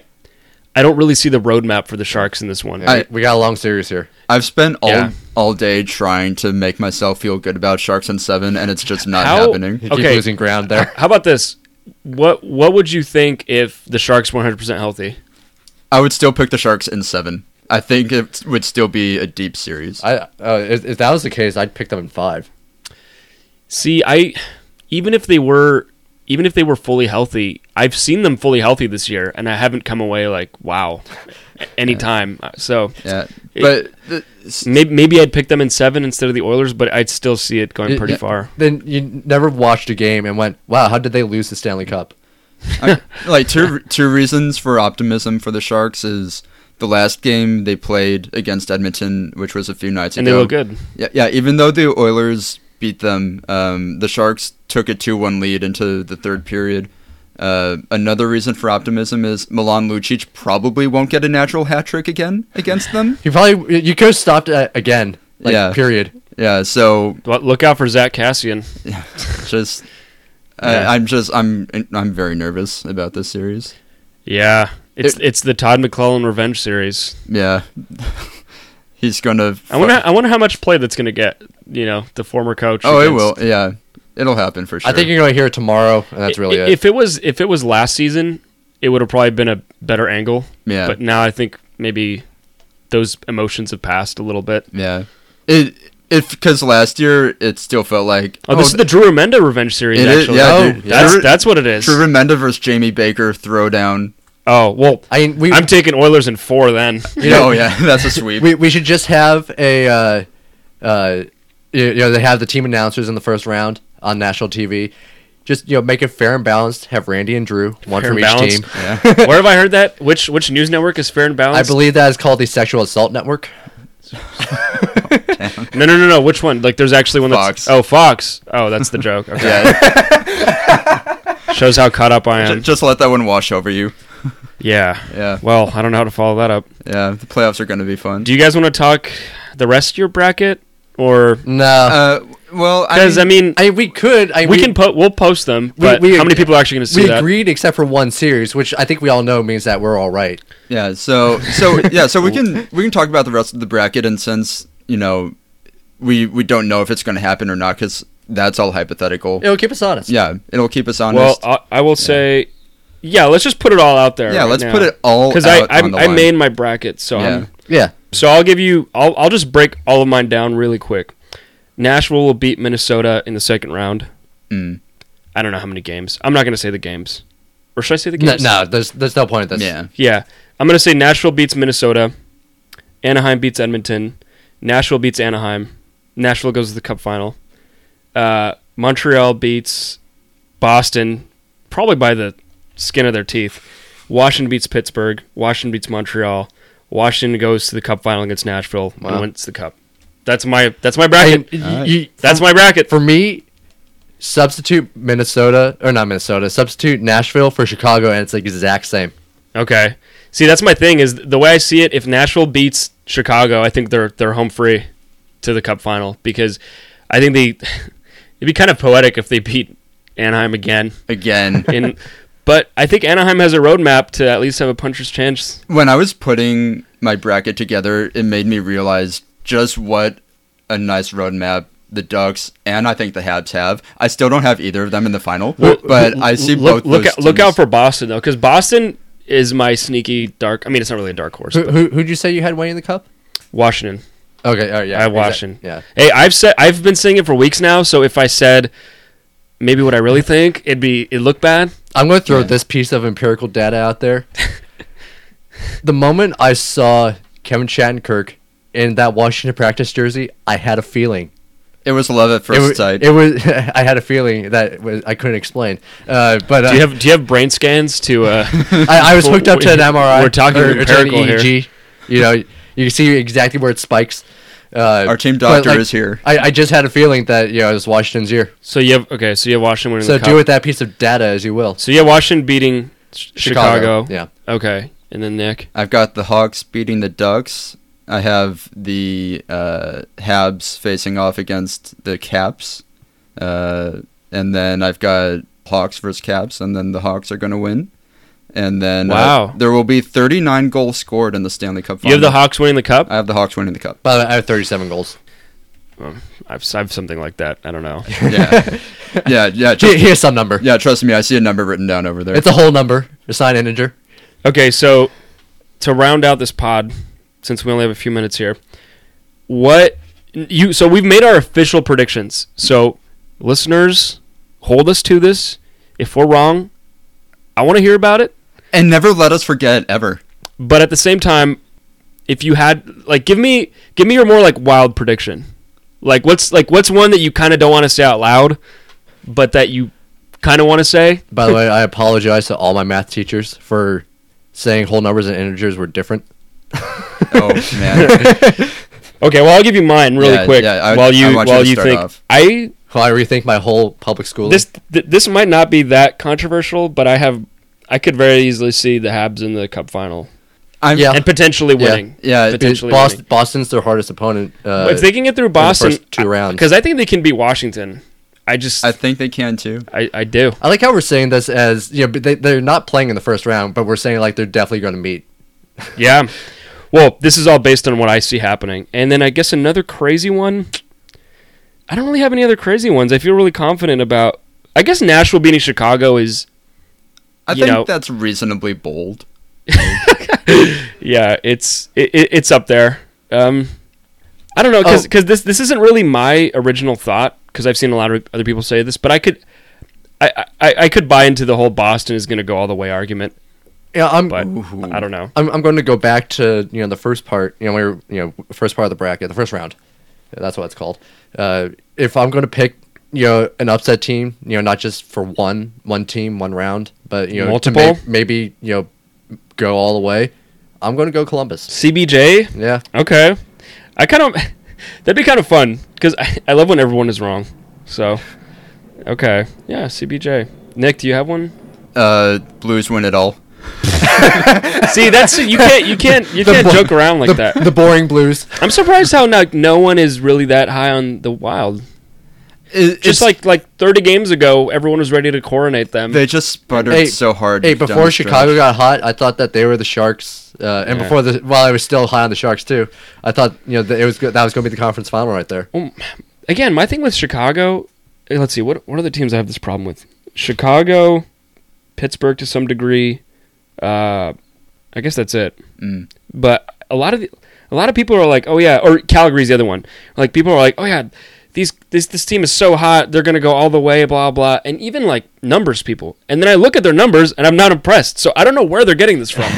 I don't really see the roadmap for the Sharks in this one. Yeah, we got a long series here. I've spent all Yeah. all day trying to make myself feel good about Sharks in seven, and it's just not How- happening. You keep Okay. losing ground there. How about this? What What would you think if the Sharks were one hundred percent healthy? I would still pick the Sharks in seven. I think it would still be a deep series. I uh, if, if that was the case, I'd pick them in five. See, I even if they were even if they were fully healthy, I've seen them fully healthy this year, and I haven't come away like wow, anytime. So yeah, It- but the, s- maybe maybe I'd pick them in seven instead of the Oilers, but I'd still see it going It- pretty yeah. far. Then you never watched a game and went, wow, how did they lose the Stanley Cup? I- like two two reasons for optimism for the Sharks is the last game they played against Edmonton, which was a few nights And they ago. look good. Yeah, yeah. Even though the Oilers beat them, um, the Sharks took a two one lead into the third period. Uh, another reason for optimism is Milan Lucic probably won't get a natural hat trick again against them. You probably you could have stopped it again. Like, Yeah. period. Yeah, so But look out for Zach Cassian. just Yeah. I, I'm just I'm I'm very nervous about this series. Yeah, it's It- it's the Todd McClellan revenge series. Yeah, he's gonna. I wonder I wonder how much play that's going to get. You know, the former coach. Oh, it against- will. Yeah, it'll happen for sure. I think you're going to hear it tomorrow, and that's really I- it. If it was if it was last season, it would have probably been a better angle. Yeah. But now I think maybe those emotions have passed a little bit. Yeah, it if because last year it still felt like Oh, this is the Drew Remenda revenge series. It is, Actually, yeah, oh, dude. that's Drew- that's what it is. Drew Remenda versus Jamie Baker throwdown. Oh well, I mean, we I'm taking Oilers in four then. you know, oh yeah, that's a sweep. we we should just have a uh, uh, you you know they have the team announcers in the first round on national T V. Just you know make it fair and balanced. Have Randy and Drew, one Fair from and each balanced. team. yeah. Where have I heard that? Which which news network is Fair and I Balanced? believe that is called the Sexual Assault Network. No, no, no, no. Which one? Like, there's actually one that's Fox. oh Fox. Oh, that's the joke. Okay, yeah. shows how caught up I J- am. Just let that one wash over you. Yeah. Yeah, Well, I don't know how to follow that up. yeah. The playoffs are going to be fun. Do you guys want to talk the rest of your bracket, or No, Uh, well, I because I mean, mean, I mean, we could. I, we, can put we'll post them, we- but we- how many people are actually going to see we that? agreed except for one series, which I think we all know means that we're all right. yeah. So, so yeah. So we can we can talk about the rest of the bracket, and since you know we we don't know if it's going to happen or not, because that's all hypothetical. It'll keep us honest. Yeah, it'll keep us Well, honest. I, I will say, yeah. Let's just put it all out there. yeah, right let's now. put it all because I out I, on the I line. made my bracket, so Yeah. I'm, Yeah. so I'll give you I'll I'll just break all of mine down really quick. Nashville will beat Minnesota in the second round. Mm. I don't know how many games. I'm not going to say the games. Or should I say the No, games? no, there's there's no point in this. Yeah. Yeah. I'm going to say Nashville beats Minnesota. Anaheim beats Edmonton. Nashville beats Anaheim. Nashville goes to the Cup final. Uh, Montreal beats Boston, probably by the skin of their teeth. Washington beats Pittsburgh. Washington beats Montreal. Washington goes to the Cup final against Nashville Wow. and wins the Cup. That's my that's my bracket. And All right. you- That's my bracket. for me. Substitute Minnesota or not Minnesota. Substitute Nashville for Chicago, and it's like the exact same. Okay. See, that's my thing. Is the way I see it. If Nashville beats Chicago, I think they're they're home free to the Cup final because I think they it'd be kind of poetic if they beat Anaheim again. Again. In, but I think Anaheim has a roadmap to at least have a puncher's chance. When I was putting my bracket together, it made me realize just what a nice roadmap the Ducks and I think the Habs have. I still don't have either of them in the final, but I see look, both Look, those out, look teams. out for Boston though, because Boston is my sneaky dark. I mean, it's not really a dark horse. Who, But who who'd you say you had winning the cup? Washington. Okay, all right, yeah, I have exact- Washington. Yeah, Hey, I've said I've been saying it for weeks now. So if I said maybe what I really think, it'd be it look bad. I'm going to throw Yeah. this piece of empirical data out there. The moment I saw Kevin Shattenkirk in that Washington practice jersey, I had a feeling. It was love at It first was, sight. it was. I had a feeling that it was, I couldn't explain. Uh, but uh, Do you have do you have brain scans to? Uh, I, I was hooked up to an M R I. We're talking or, or to an empirical E E G. You know, you can see exactly where it spikes. Uh, Our team but, doctor like, is here. I, I just had a feeling that you know it was Washington's year. so you have okay. So you have Washington winning So the cup. do with that piece of data as you will. So you have Washington beating Ch- Chicago. Yeah. Okay, and then Nick. I've got the Hawks beating the Ducks. I have the uh, Habs facing off against the Caps. Uh, and then I've got Hawks versus Caps, and then the Hawks are going to win. And then uh, Wow. there will be thirty-nine goals scored in the Stanley Cup You final. have the Hawks winning the cup. I have the Hawks winning the cup. By the way, I have thirty-seven goals. Um, I've, I have something like that. I don't know. Yeah. yeah, yeah. Here- Trust, Here's some number. yeah, trust me, I see a number written down over there. It's a whole number. It's not an integer. Okay, so to round out this pod, since we only have a few minutes here, what you so we've made our official predictions. So listeners, hold us to this. If we're wrong, I want to hear about it. and never let us forget, ever. But at the same time, if you had like give me give me your more like wild prediction. Like what's like what's one that you kind of don't want to say out loud, but that you kind of want to say? By the way, I apologize to all my math teachers for saying whole numbers and integers were different. Oh, man. Okay, well I'll give you mine really Yeah, quick yeah, I- while I you want you while to you start think off. I Well, I rethink my whole public school. this th- this might not be that controversial, but I have I could very easily see the Habs in the Cup final I'm, Yeah. and potentially Yeah. winning. Yeah, potentially Boston, winning. Boston's their hardest opponent. Uh, But if they can get through Boston, first two rounds. because I think they can beat Washington. I just I I, think they can, too. I, do. I like how we're saying this as you know, but they, they're not playing in the first round, but we're saying like they're definitely going to meet. Yeah. Well, this is all based on what I see happening, and then I guess another crazy one. I don't really have any other crazy ones. I feel really confident about. I guess Nashville beating Chicago is. I You think know- that's reasonably bold. Yeah, it's it, it, it's up there. Um, I don't know because Oh. this this isn't really my original thought because I've seen a lot of other people say this, but I could I, I, I could buy into the whole Boston is going to go all the way argument, Yeah, I'm. but Ooh. I don't know. I'm, I'm going to go back to you know the first part. You know, we were, you know first part of the bracket, the first round. Yeah, that's what it's called. Uh, if I'm going to pick you know an upset team, you know, not just for one one team, one round, but you know to Multiple? may- maybe you know go all the way. I'm going to go Columbus. C B J, Yeah. okay. I kind of that'd be kind of fun because I, I love when everyone is wrong. So, okay, yeah, C B J. Nick, do you have one? Uh, Blues win it all. See, that's you can't you can't you The can't bo- joke around like the, that. The boring Blues. I'm surprised how no, no one is really that high on the Wild. It, Just it's- like like thirty games ago, everyone was ready to coronate them. they just sputtered Hey, so hard. Hey, down before the Chicago stretch. got hot, I thought that they were the Sharks, uh, and Yeah. before the while I was still high on the Sharks too, I thought you know that it was good, that was going to be the conference final right there. Well, again, my thing with Chicago, eh, let's see, what what are the teams I have this problem with? Chicago, Pittsburgh to some degree. Uh, I guess that's it. Mm. But a lot of the, a lot of people are like, oh yeah, or Calgary's the other one. Like people are like, oh yeah, these this this team is so hot, they're gonna go all the way, blah blah, and even like numbers people. And then I look at their numbers and I'm not impressed. So I don't know where they're getting this from.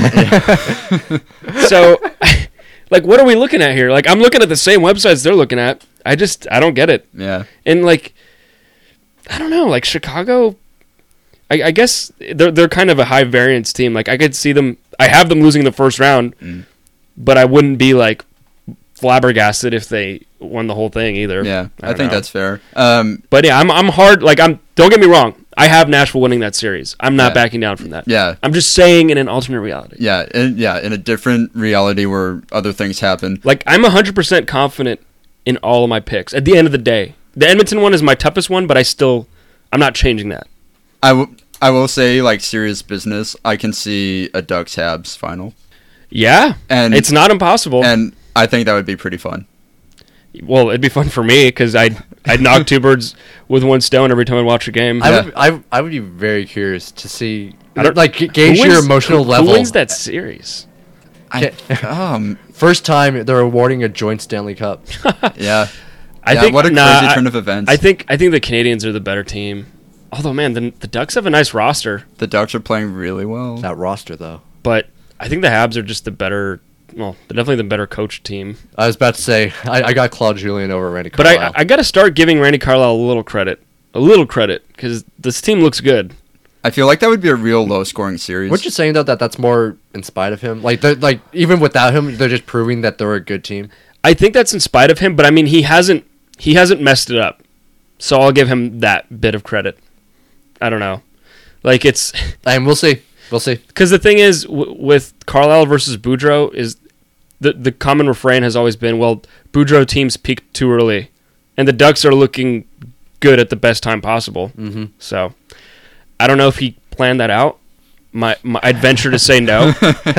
So, like, what are we looking at here? Like, I'm looking at the same websites they're looking at. I just I don't get it. Yeah. And like, I don't know, like Chicago. I, I guess they're they're kind of a high variance team. Like I could see them. I have them losing the first round, Mm. but I wouldn't be like flabbergasted if they won the whole thing either. Yeah, I, don't think know. that's fair. Um, But yeah, I'm I'm hard. Like I'm. Don't get me wrong. I have Nashville winning that series. I'm not Yeah. backing down from that. yeah, I'm just saying in an alternate reality. yeah, in, yeah. In a different reality where other things happen. Like I'm one hundred percent confident in all of my picks. At the end of the day, the Edmonton one is my toughest one, but I still I'm not changing that. I, w- I will say, like, serious business, I can see a Ducks Habs final. Yeah, And it's not impossible. And I think that would be pretty fun. Well, it'd be fun for me because I'd I'd knock two birds with one stone every time I watch a game. I Yeah. would I, I would be very curious to see I don't- like ga- gauge Who your wins- emotional who, level. Who wins that series? I, um, First time they're awarding a joint Stanley Cup. yeah. I Yeah, think what a nah, crazy I- turn of events. I think I think the Canadians are the better team. Although, man, the, the Ducks have a nice roster, the Ducks are playing really well. That roster though. but I think the Habs are just the better. Well, they're definitely the better coach team. I was about to say I, I got Claude Julien over Randy But Carlyle. I I got to start giving Randy Carlyle a little credit, a little credit, because this team looks good. I feel like that would be a real low-scoring series. What you saying though that that's more in spite of him? Like they're like even without him, they're just proving that they're a good team. I think that's in spite of him, but I mean he hasn't he hasn't messed it up, so I'll give him that bit of credit. I don't know, like it's And we'll see. We'll see. because the thing is w- with Carlisle versus Boudreaux is the the common refrain has always been, well, Boudreaux teams peaked too early, and the Ducks are looking good at the best time possible. Mm-hmm. So I don't know if he planned that out. My, my I'd venture to say no.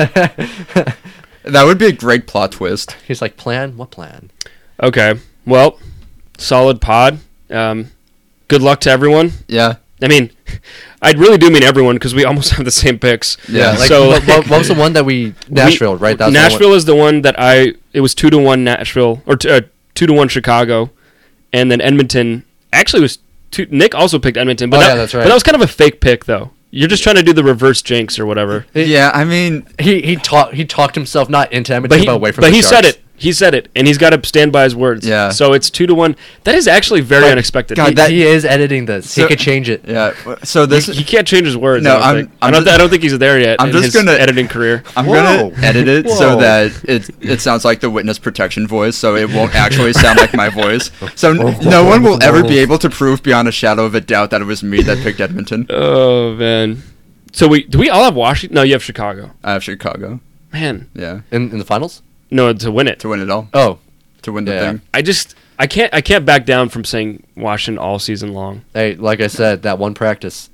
That would be a great plot twist. He's like, plan? What plan? Okay, well, solid pod. Um, good luck to everyone. Yeah. I mean, I really do mean everyone because we almost have the same picks. Yeah, Like, so what, what what was the one that we Nashville, right? That was the one- Nashville is the one that I. It was two to one Nashville or t- uh, two to one Chicago, and then Edmonton actually was two. Nick also picked Edmonton, but Oh, that, yeah, that's right. But that was kind of a fake pick though. You're just trying to do the reverse jinx or whatever. He- Yeah, I mean, He he talked he talked himself not into Edmonton But but, he, away from but the he said Sharks. it. He said it, and he's got to stand by his words. Yeah. So it's two to one. That is actually very But, unexpected. God, he, that- He is editing this. So- he could change it. yeah. So this, he can't change his words. No, I don't I'm- think. I'm I don't. just- I don't think he's there yet I'm in just his gonna- editing career. I'm Whoa. gonna edit it so Whoa. that it it sounds like the witness protection voice, so it won't actually sound like my voice. So n- no one will ever be able to prove beyond a shadow of a doubt that it was me that picked Edmonton. Oh man. So we do we all have Washington? No, you have Chicago. I have Chicago. Man, Yeah, In in the finals? no, to win it. to win it all, Oh. to win the Yeah. thing. I just I can't I can't back down from saying Washington all season long. Hey, like I said, that one practice.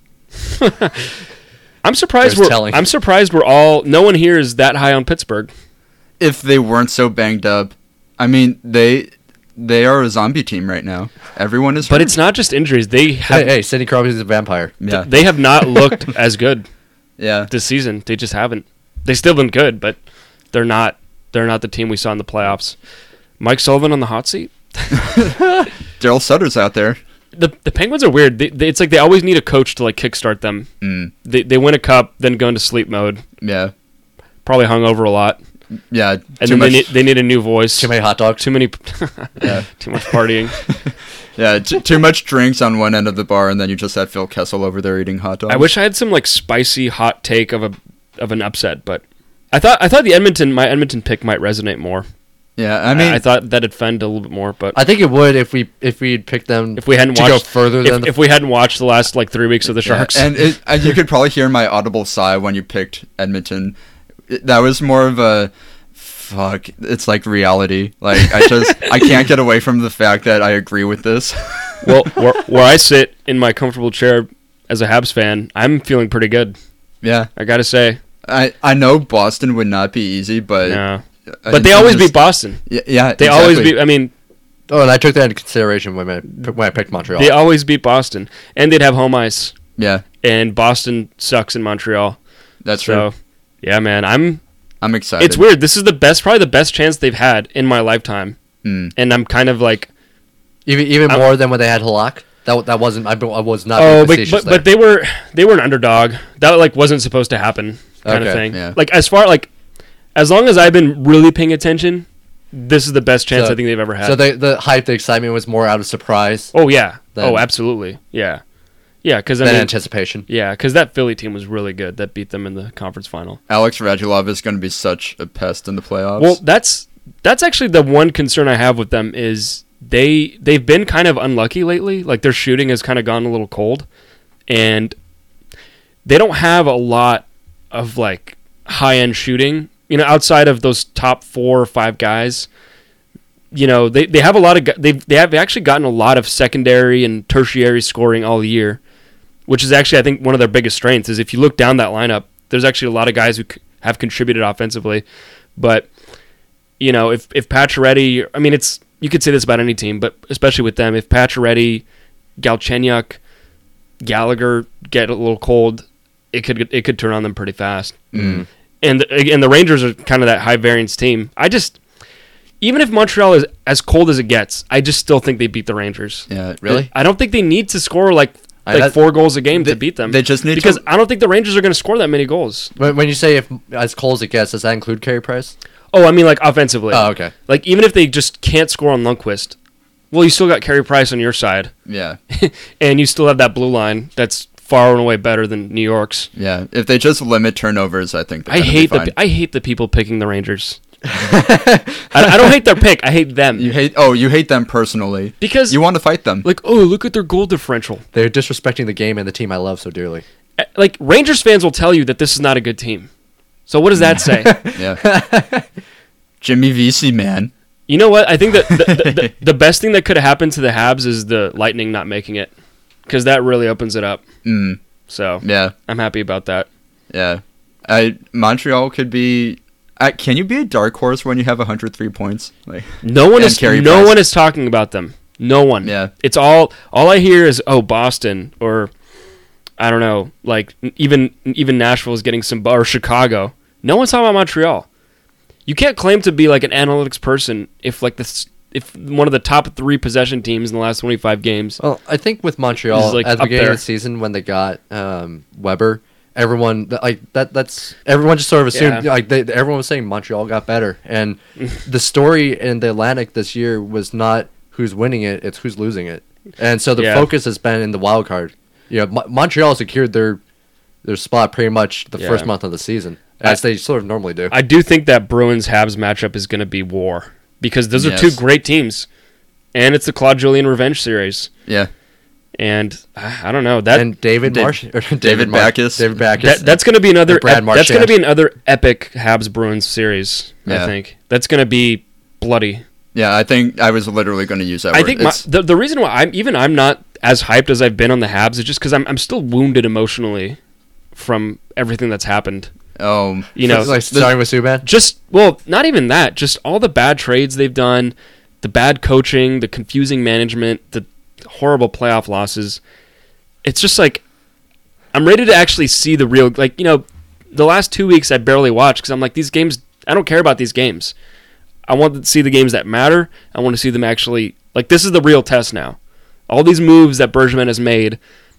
I'm surprised There's we're telling. I'm surprised we're all no one here is that high on Pittsburgh. If they weren't so banged up, I mean they they are a zombie team right now. Everyone is, But hurt. it's not just injuries. They have Hey, hey, Sidney Crosby's a vampire. yeah, they have not looked as good yeah. this season. They just haven't. They still been good, but they're not they're not the team we saw in the playoffs. Mike Sullivan on the hot seat. Daryl Sutter's out there. The the Penguins are weird. They, they, it's like they always need a coach to like kickstart them. Mm, They they win a cup, then go into sleep mode. yeah, Probably hung over a lot, yeah. and too then much, they need they need a new voice. Too many hot dogs. Too many, Yeah. too much partying. yeah, t- too much drinks on one end of the bar, and then you just had Phil Kessel over there eating hot dogs. I wish I had some like spicy hot take of a of an upset, but I thought I thought the Edmonton my Edmonton pick might resonate more. Yeah, I mean, I, thought that'd offend a little bit more, but I think it would if we if we'd picked them if we hadn't to watched go further if, than the, if we hadn't watched the last like three weeks of the yeah, Sharks, and, it, and you could probably hear my audible sigh when you picked Edmonton. It- that was more of a fuck. It's like reality. Like I just I can't get away from the fact that I agree with this. well, where, where I sit in my comfortable chair as a Habs fan, I'm feeling pretty good. Yeah, I gotta say, I I know Boston would not be easy, but yeah. uh, But they in always this- beat Boston. Yeah, yeah They always exactly. beat. I mean, oh, and I took that into consideration when I when I picked Montreal. they always beat Boston, and they'd have home ice. Yeah, And Boston sucks in Montreal. that's true. So, yeah, man, I'm. I'm excited. It's weird. This is the best, probably the best chance they've had in my lifetime, Mm. and I'm kind of like, Even even I'm- more than when they had Halak. That that wasn't. I, I was not. Oh, being but facetious but, but there. they were they were an underdog. That like wasn't supposed to happen, kind of Okay, thing. yeah. Like as far like as long as I've been really paying attention, this is the best chance So- I think they've ever had. So the the hype, the excitement was more out of surprise oh yeah. Then- oh, absolutely. Yeah. Yeah, because I than mean, anticipation. yeah, because that Philly team was really good. That beat them in the conference final. Alex Radulov is going to be such a pest in the playoffs. Well, that's that's actually the one concern I have with them is they they've been kind of unlucky lately. Like their shooting has kind of gone a little cold, and they don't have a lot of like high end shooting. You know, outside of those top four or five guys, you know, they, they have a lot of gu- they they have actually gotten a lot of secondary and tertiary scoring all year, which is actually I think one of their biggest strengths. Is if you look down that lineup, there's actually a lot of guys who c- have contributed offensively, but you know, if if Pacioretty, I mean, it's you could say this about any team, but especially with them, if Pacioretty, Galchenyuk, Gallagher get a little cold, it could it could turn on them pretty fast. Mm. And the, and the Rangers are kind of that high variance team. I just even if Montreal is as cold as it gets, I just still think they beat the Rangers. yeah, Really? I don't think they need to score like I- like that- four goals a game They- to beat them. they just need because to- I don't think the Rangers are going to score that many goals. When, when you say if as cold as it gets, does that include Carey Price? Oh, I mean like offensively. Oh, okay. Like even if they just can't score on Lundqvist, well, you still got Carey Price on your side, Yeah, and you still have that blue line that's far and away better than New York's. yeah. If they just limit turnovers, I think they're I gonna hate be the fine. I hate the people picking the Rangers. I, I don't hate their pick. I hate them You hate. Oh, you hate them personally. because You want to fight them. like oh look at their goal differential. They're disrespecting the game and the team I love so dearly. Uh, Like Rangers fans will tell you that this is not a good team. So what does that say? Yeah. Jimmy Vesey, man. You know what? I think that the, the, the, the best thing that could have happened to the Habs is the Lightning not making it, because that really opens it up. Mm. So Yeah. I'm happy about that. Yeah. I Montreal could be. I, can you be a dark horse when you have one hundred three points? Like, No one And is Carey no Price. one is talking about them. No one. Yeah. It's all all I hear is oh Boston or I don't know like even even Nashville is getting some bu- or Chicago. No one's talking about Montreal. You can't claim to be like an analytics person if like this if one of the top three possession teams in the last twenty-five games. Well, I think with This Montreal is, like, at the up beginning there. of the season when they got um, Weber, everyone th- like that. That's everyone just sort of assumed Yeah. like they, everyone was saying Montreal got better, and the story in the Atlantic this year was not who's winning it; it's who's losing it. And so the Yeah. focus has been in the wild card. You know, Mo- Montreal secured their their spot pretty much the Yeah. first month of the season, as they sort of normally do. I do think that Bruins Habs matchup is going to be war because those are two Yes. great teams, and it's the Claude Julien revenge series. yeah. And uh, I don't know that and David Da- Marsh, or David, David Marsh- Backes. David Backes. That, that's going to be another. Brad ep- that's going to Marchand. be another epic Habs Bruins series. Yeah. I think that's going to be bloody. Yeah. I think I was literally going to use that I word. think my, It's- the the reason why I'm even I'm not as hyped as I've been on the Habs is just because I'm I'm still wounded emotionally from everything that's happened. oh, You know, like starting with Subban. just well, not even that. Just all the bad trades they've done, the bad coaching, the confusing management, the horrible playoff losses. It's just like I'm ready to actually see the real. Like you know, the last two weeks I barely watched because I'm like these games. I don't care about these games. I want to see the games that matter. I want to see them actually like this is the real test now. All these moves that Bergevin has made.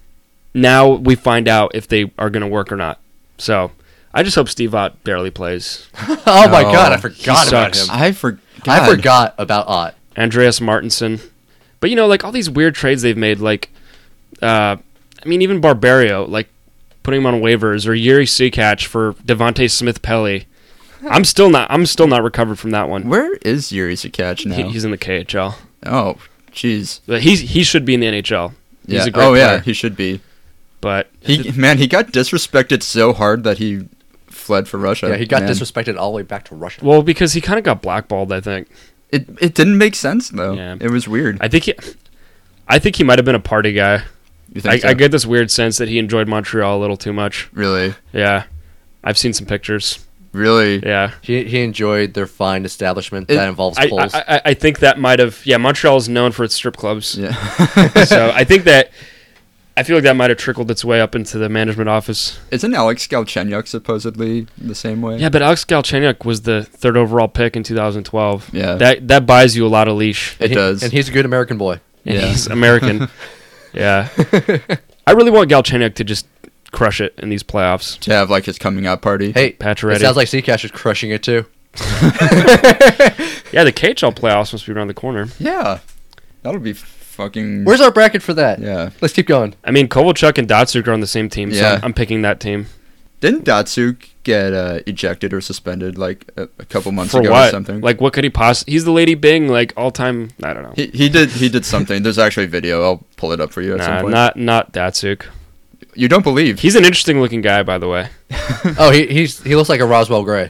Now we find out if they are going to work or not. So I just hope Steve Ott barely plays. Oh my No, god, I he forgot about sucks. him. I forgot. I forgot about Ott. Andreas Martinson. But you know, like all these weird trades they've made, like uh I mean even Barbario, like putting him on waivers, or Yuri Sikac for Devontae Smith Pelly. I'm still not I'm still not recovered from that one. Where is Yuri Sikac now? He, he's in the K H L. oh, jeez. But he's he should be in the N H L. He's Yeah. a great oh, player. yeah. He should be. But He man, he got disrespected so hard that he fled for Russia. Yeah, he got man. disrespected all the way back to Russia. well, because he kind of got blackballed, I think. It it didn't make sense though. Yeah. It was weird. I think he I think he might have been a party guy. You I, think so? I get this weird sense that he enjoyed Montreal a little too much. really, Yeah. I've seen some pictures. really. Yeah. He he enjoyed their fine establishment It- that involves I, Poles. I, I- I think that might have yeah Montreal is known for its strip clubs, Yeah. so I think that I feel like that might have trickled its way up into the management office. Isn't Alex Galchenyuk supposedly the same way? Yeah, but Alex Galchenyuk was the third overall pick in two thousand twelve. Yeah. that that buys you a lot of leash. It And he- does. and he's a good American boy. and Yeah. he's American. Yeah. I really want Galchenyuk to just crush it in these playoffs. To have like his coming out party. Hey, Pacioretty. it sounds like Seacash is crushing it too. Yeah, the K H L playoffs must be around the corner. Yeah. That'll be fucking. Where's our bracket for that? Yeah. Let's keep going. I mean, Kovalchuk and Datsuk are on the same team, so Yeah. I'm, I'm picking that team. Didn't Datsuk get uh, ejected or suspended like a, a couple months For ago what? or something? Like, what could he possibly... He's the Lady Bing, like, all-time... I don't know. he he did he did something. There's actually video. I'll pull it up for you at some Nah, point. not, not Datsuk. You don't believe? He's an interesting-looking guy, by the way. Oh, he he's he looks like a Roswell Gray.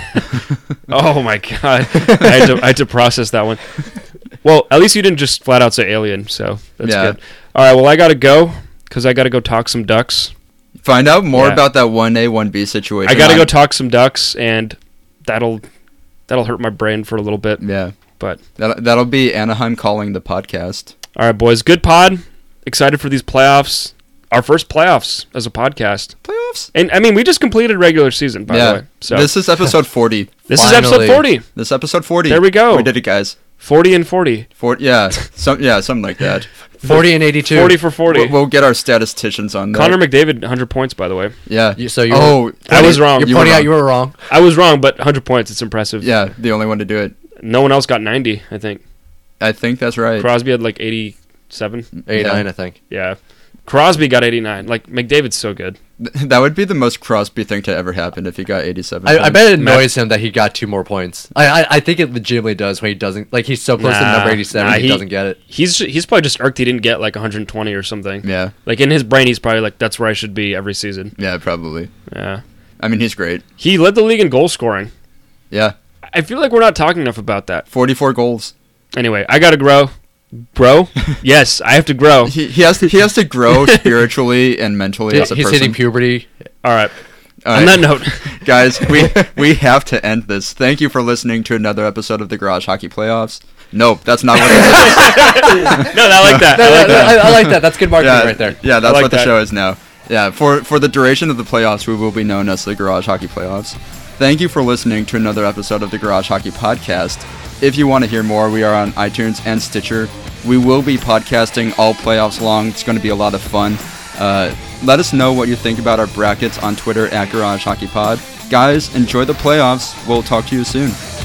Oh, my God. I had, to, I had to process that one. Well, at least you didn't just flat out say alien, so that's Yeah. good. All right, well, I got to go, because I got to go talk some ducks. Find out more Yeah. about that one A one B situation. I got to on- go talk some ducks, and that'll that'll hurt my brain for a little bit. Yeah. But That that'll be Anaheim calling the podcast. all right, boys, good pod. Excited for these playoffs. Our first playoffs as a podcast. Playoffs. And I mean, we just completed regular season, by yeah. the way. So This is episode forty. this is episode Finally. forty. This is episode forty. There we go. We did it, guys. forty and forty. For, yeah. Some yeah, something like that. Forty and eighty-two. forty for forty. We'll, we'll get our statisticians on that. Connor McDavid, one hundred points, by the way. Yeah. You- so you oh, I was wrong. You're You pointing were out wrong. you were wrong. I was wrong, but one hundred points. It's impressive. Yeah, the only one to do it. No one else got ninety, I think. I think that's right. Crosby had like eighty-seven. eighty-nine, Yeah. I think. Yeah. Crosby got eighty-nine. Like, McDavid's so good. Th- That would be the most Crosby thing to ever happen if he got eighty-seven. I, I points. bet it annoys him that he got two more points. I, I I think it legitimately does when he doesn't. Like he's so close to Nah, number eighty-seven, nah, he, he- doesn't get it. He's he's probably just irked he didn't get like one hundred twenty or something. Yeah, Like, in his brain, he's probably like, that's where I should be every season. yeah, probably. Yeah. I mean, he's great. He led the league in goal scoring. Yeah, I feel like we're not talking enough about that. forty-four goals. Anyway, I got to grow. Bro? Yes, I have to grow. He, he has to he has to grow spiritually and mentally as a He's person. hitting puberty. All right. All On right. that note, Guys, we we have to end this. Thank you for listening to another episode of the Garage Hockey Playoffs. Nope, that's not what it is. no, I like that. No, I no, like no, that. I, I like that. That's good marketing yeah, right there. Yeah, that's like what the that. show is now. Yeah, for for the duration of the playoffs, we will be known as the Garage Hockey Playoffs. Thank you for listening to another episode of the Garage Hockey Podcast. If you want to hear more, we are on iTunes and Stitcher. We will be podcasting all playoffs long. It's going to be a lot of fun. Uh, let us know what you think about our brackets on Twitter at Garage Hockey Pod. Guys, enjoy the playoffs. We'll talk to you soon.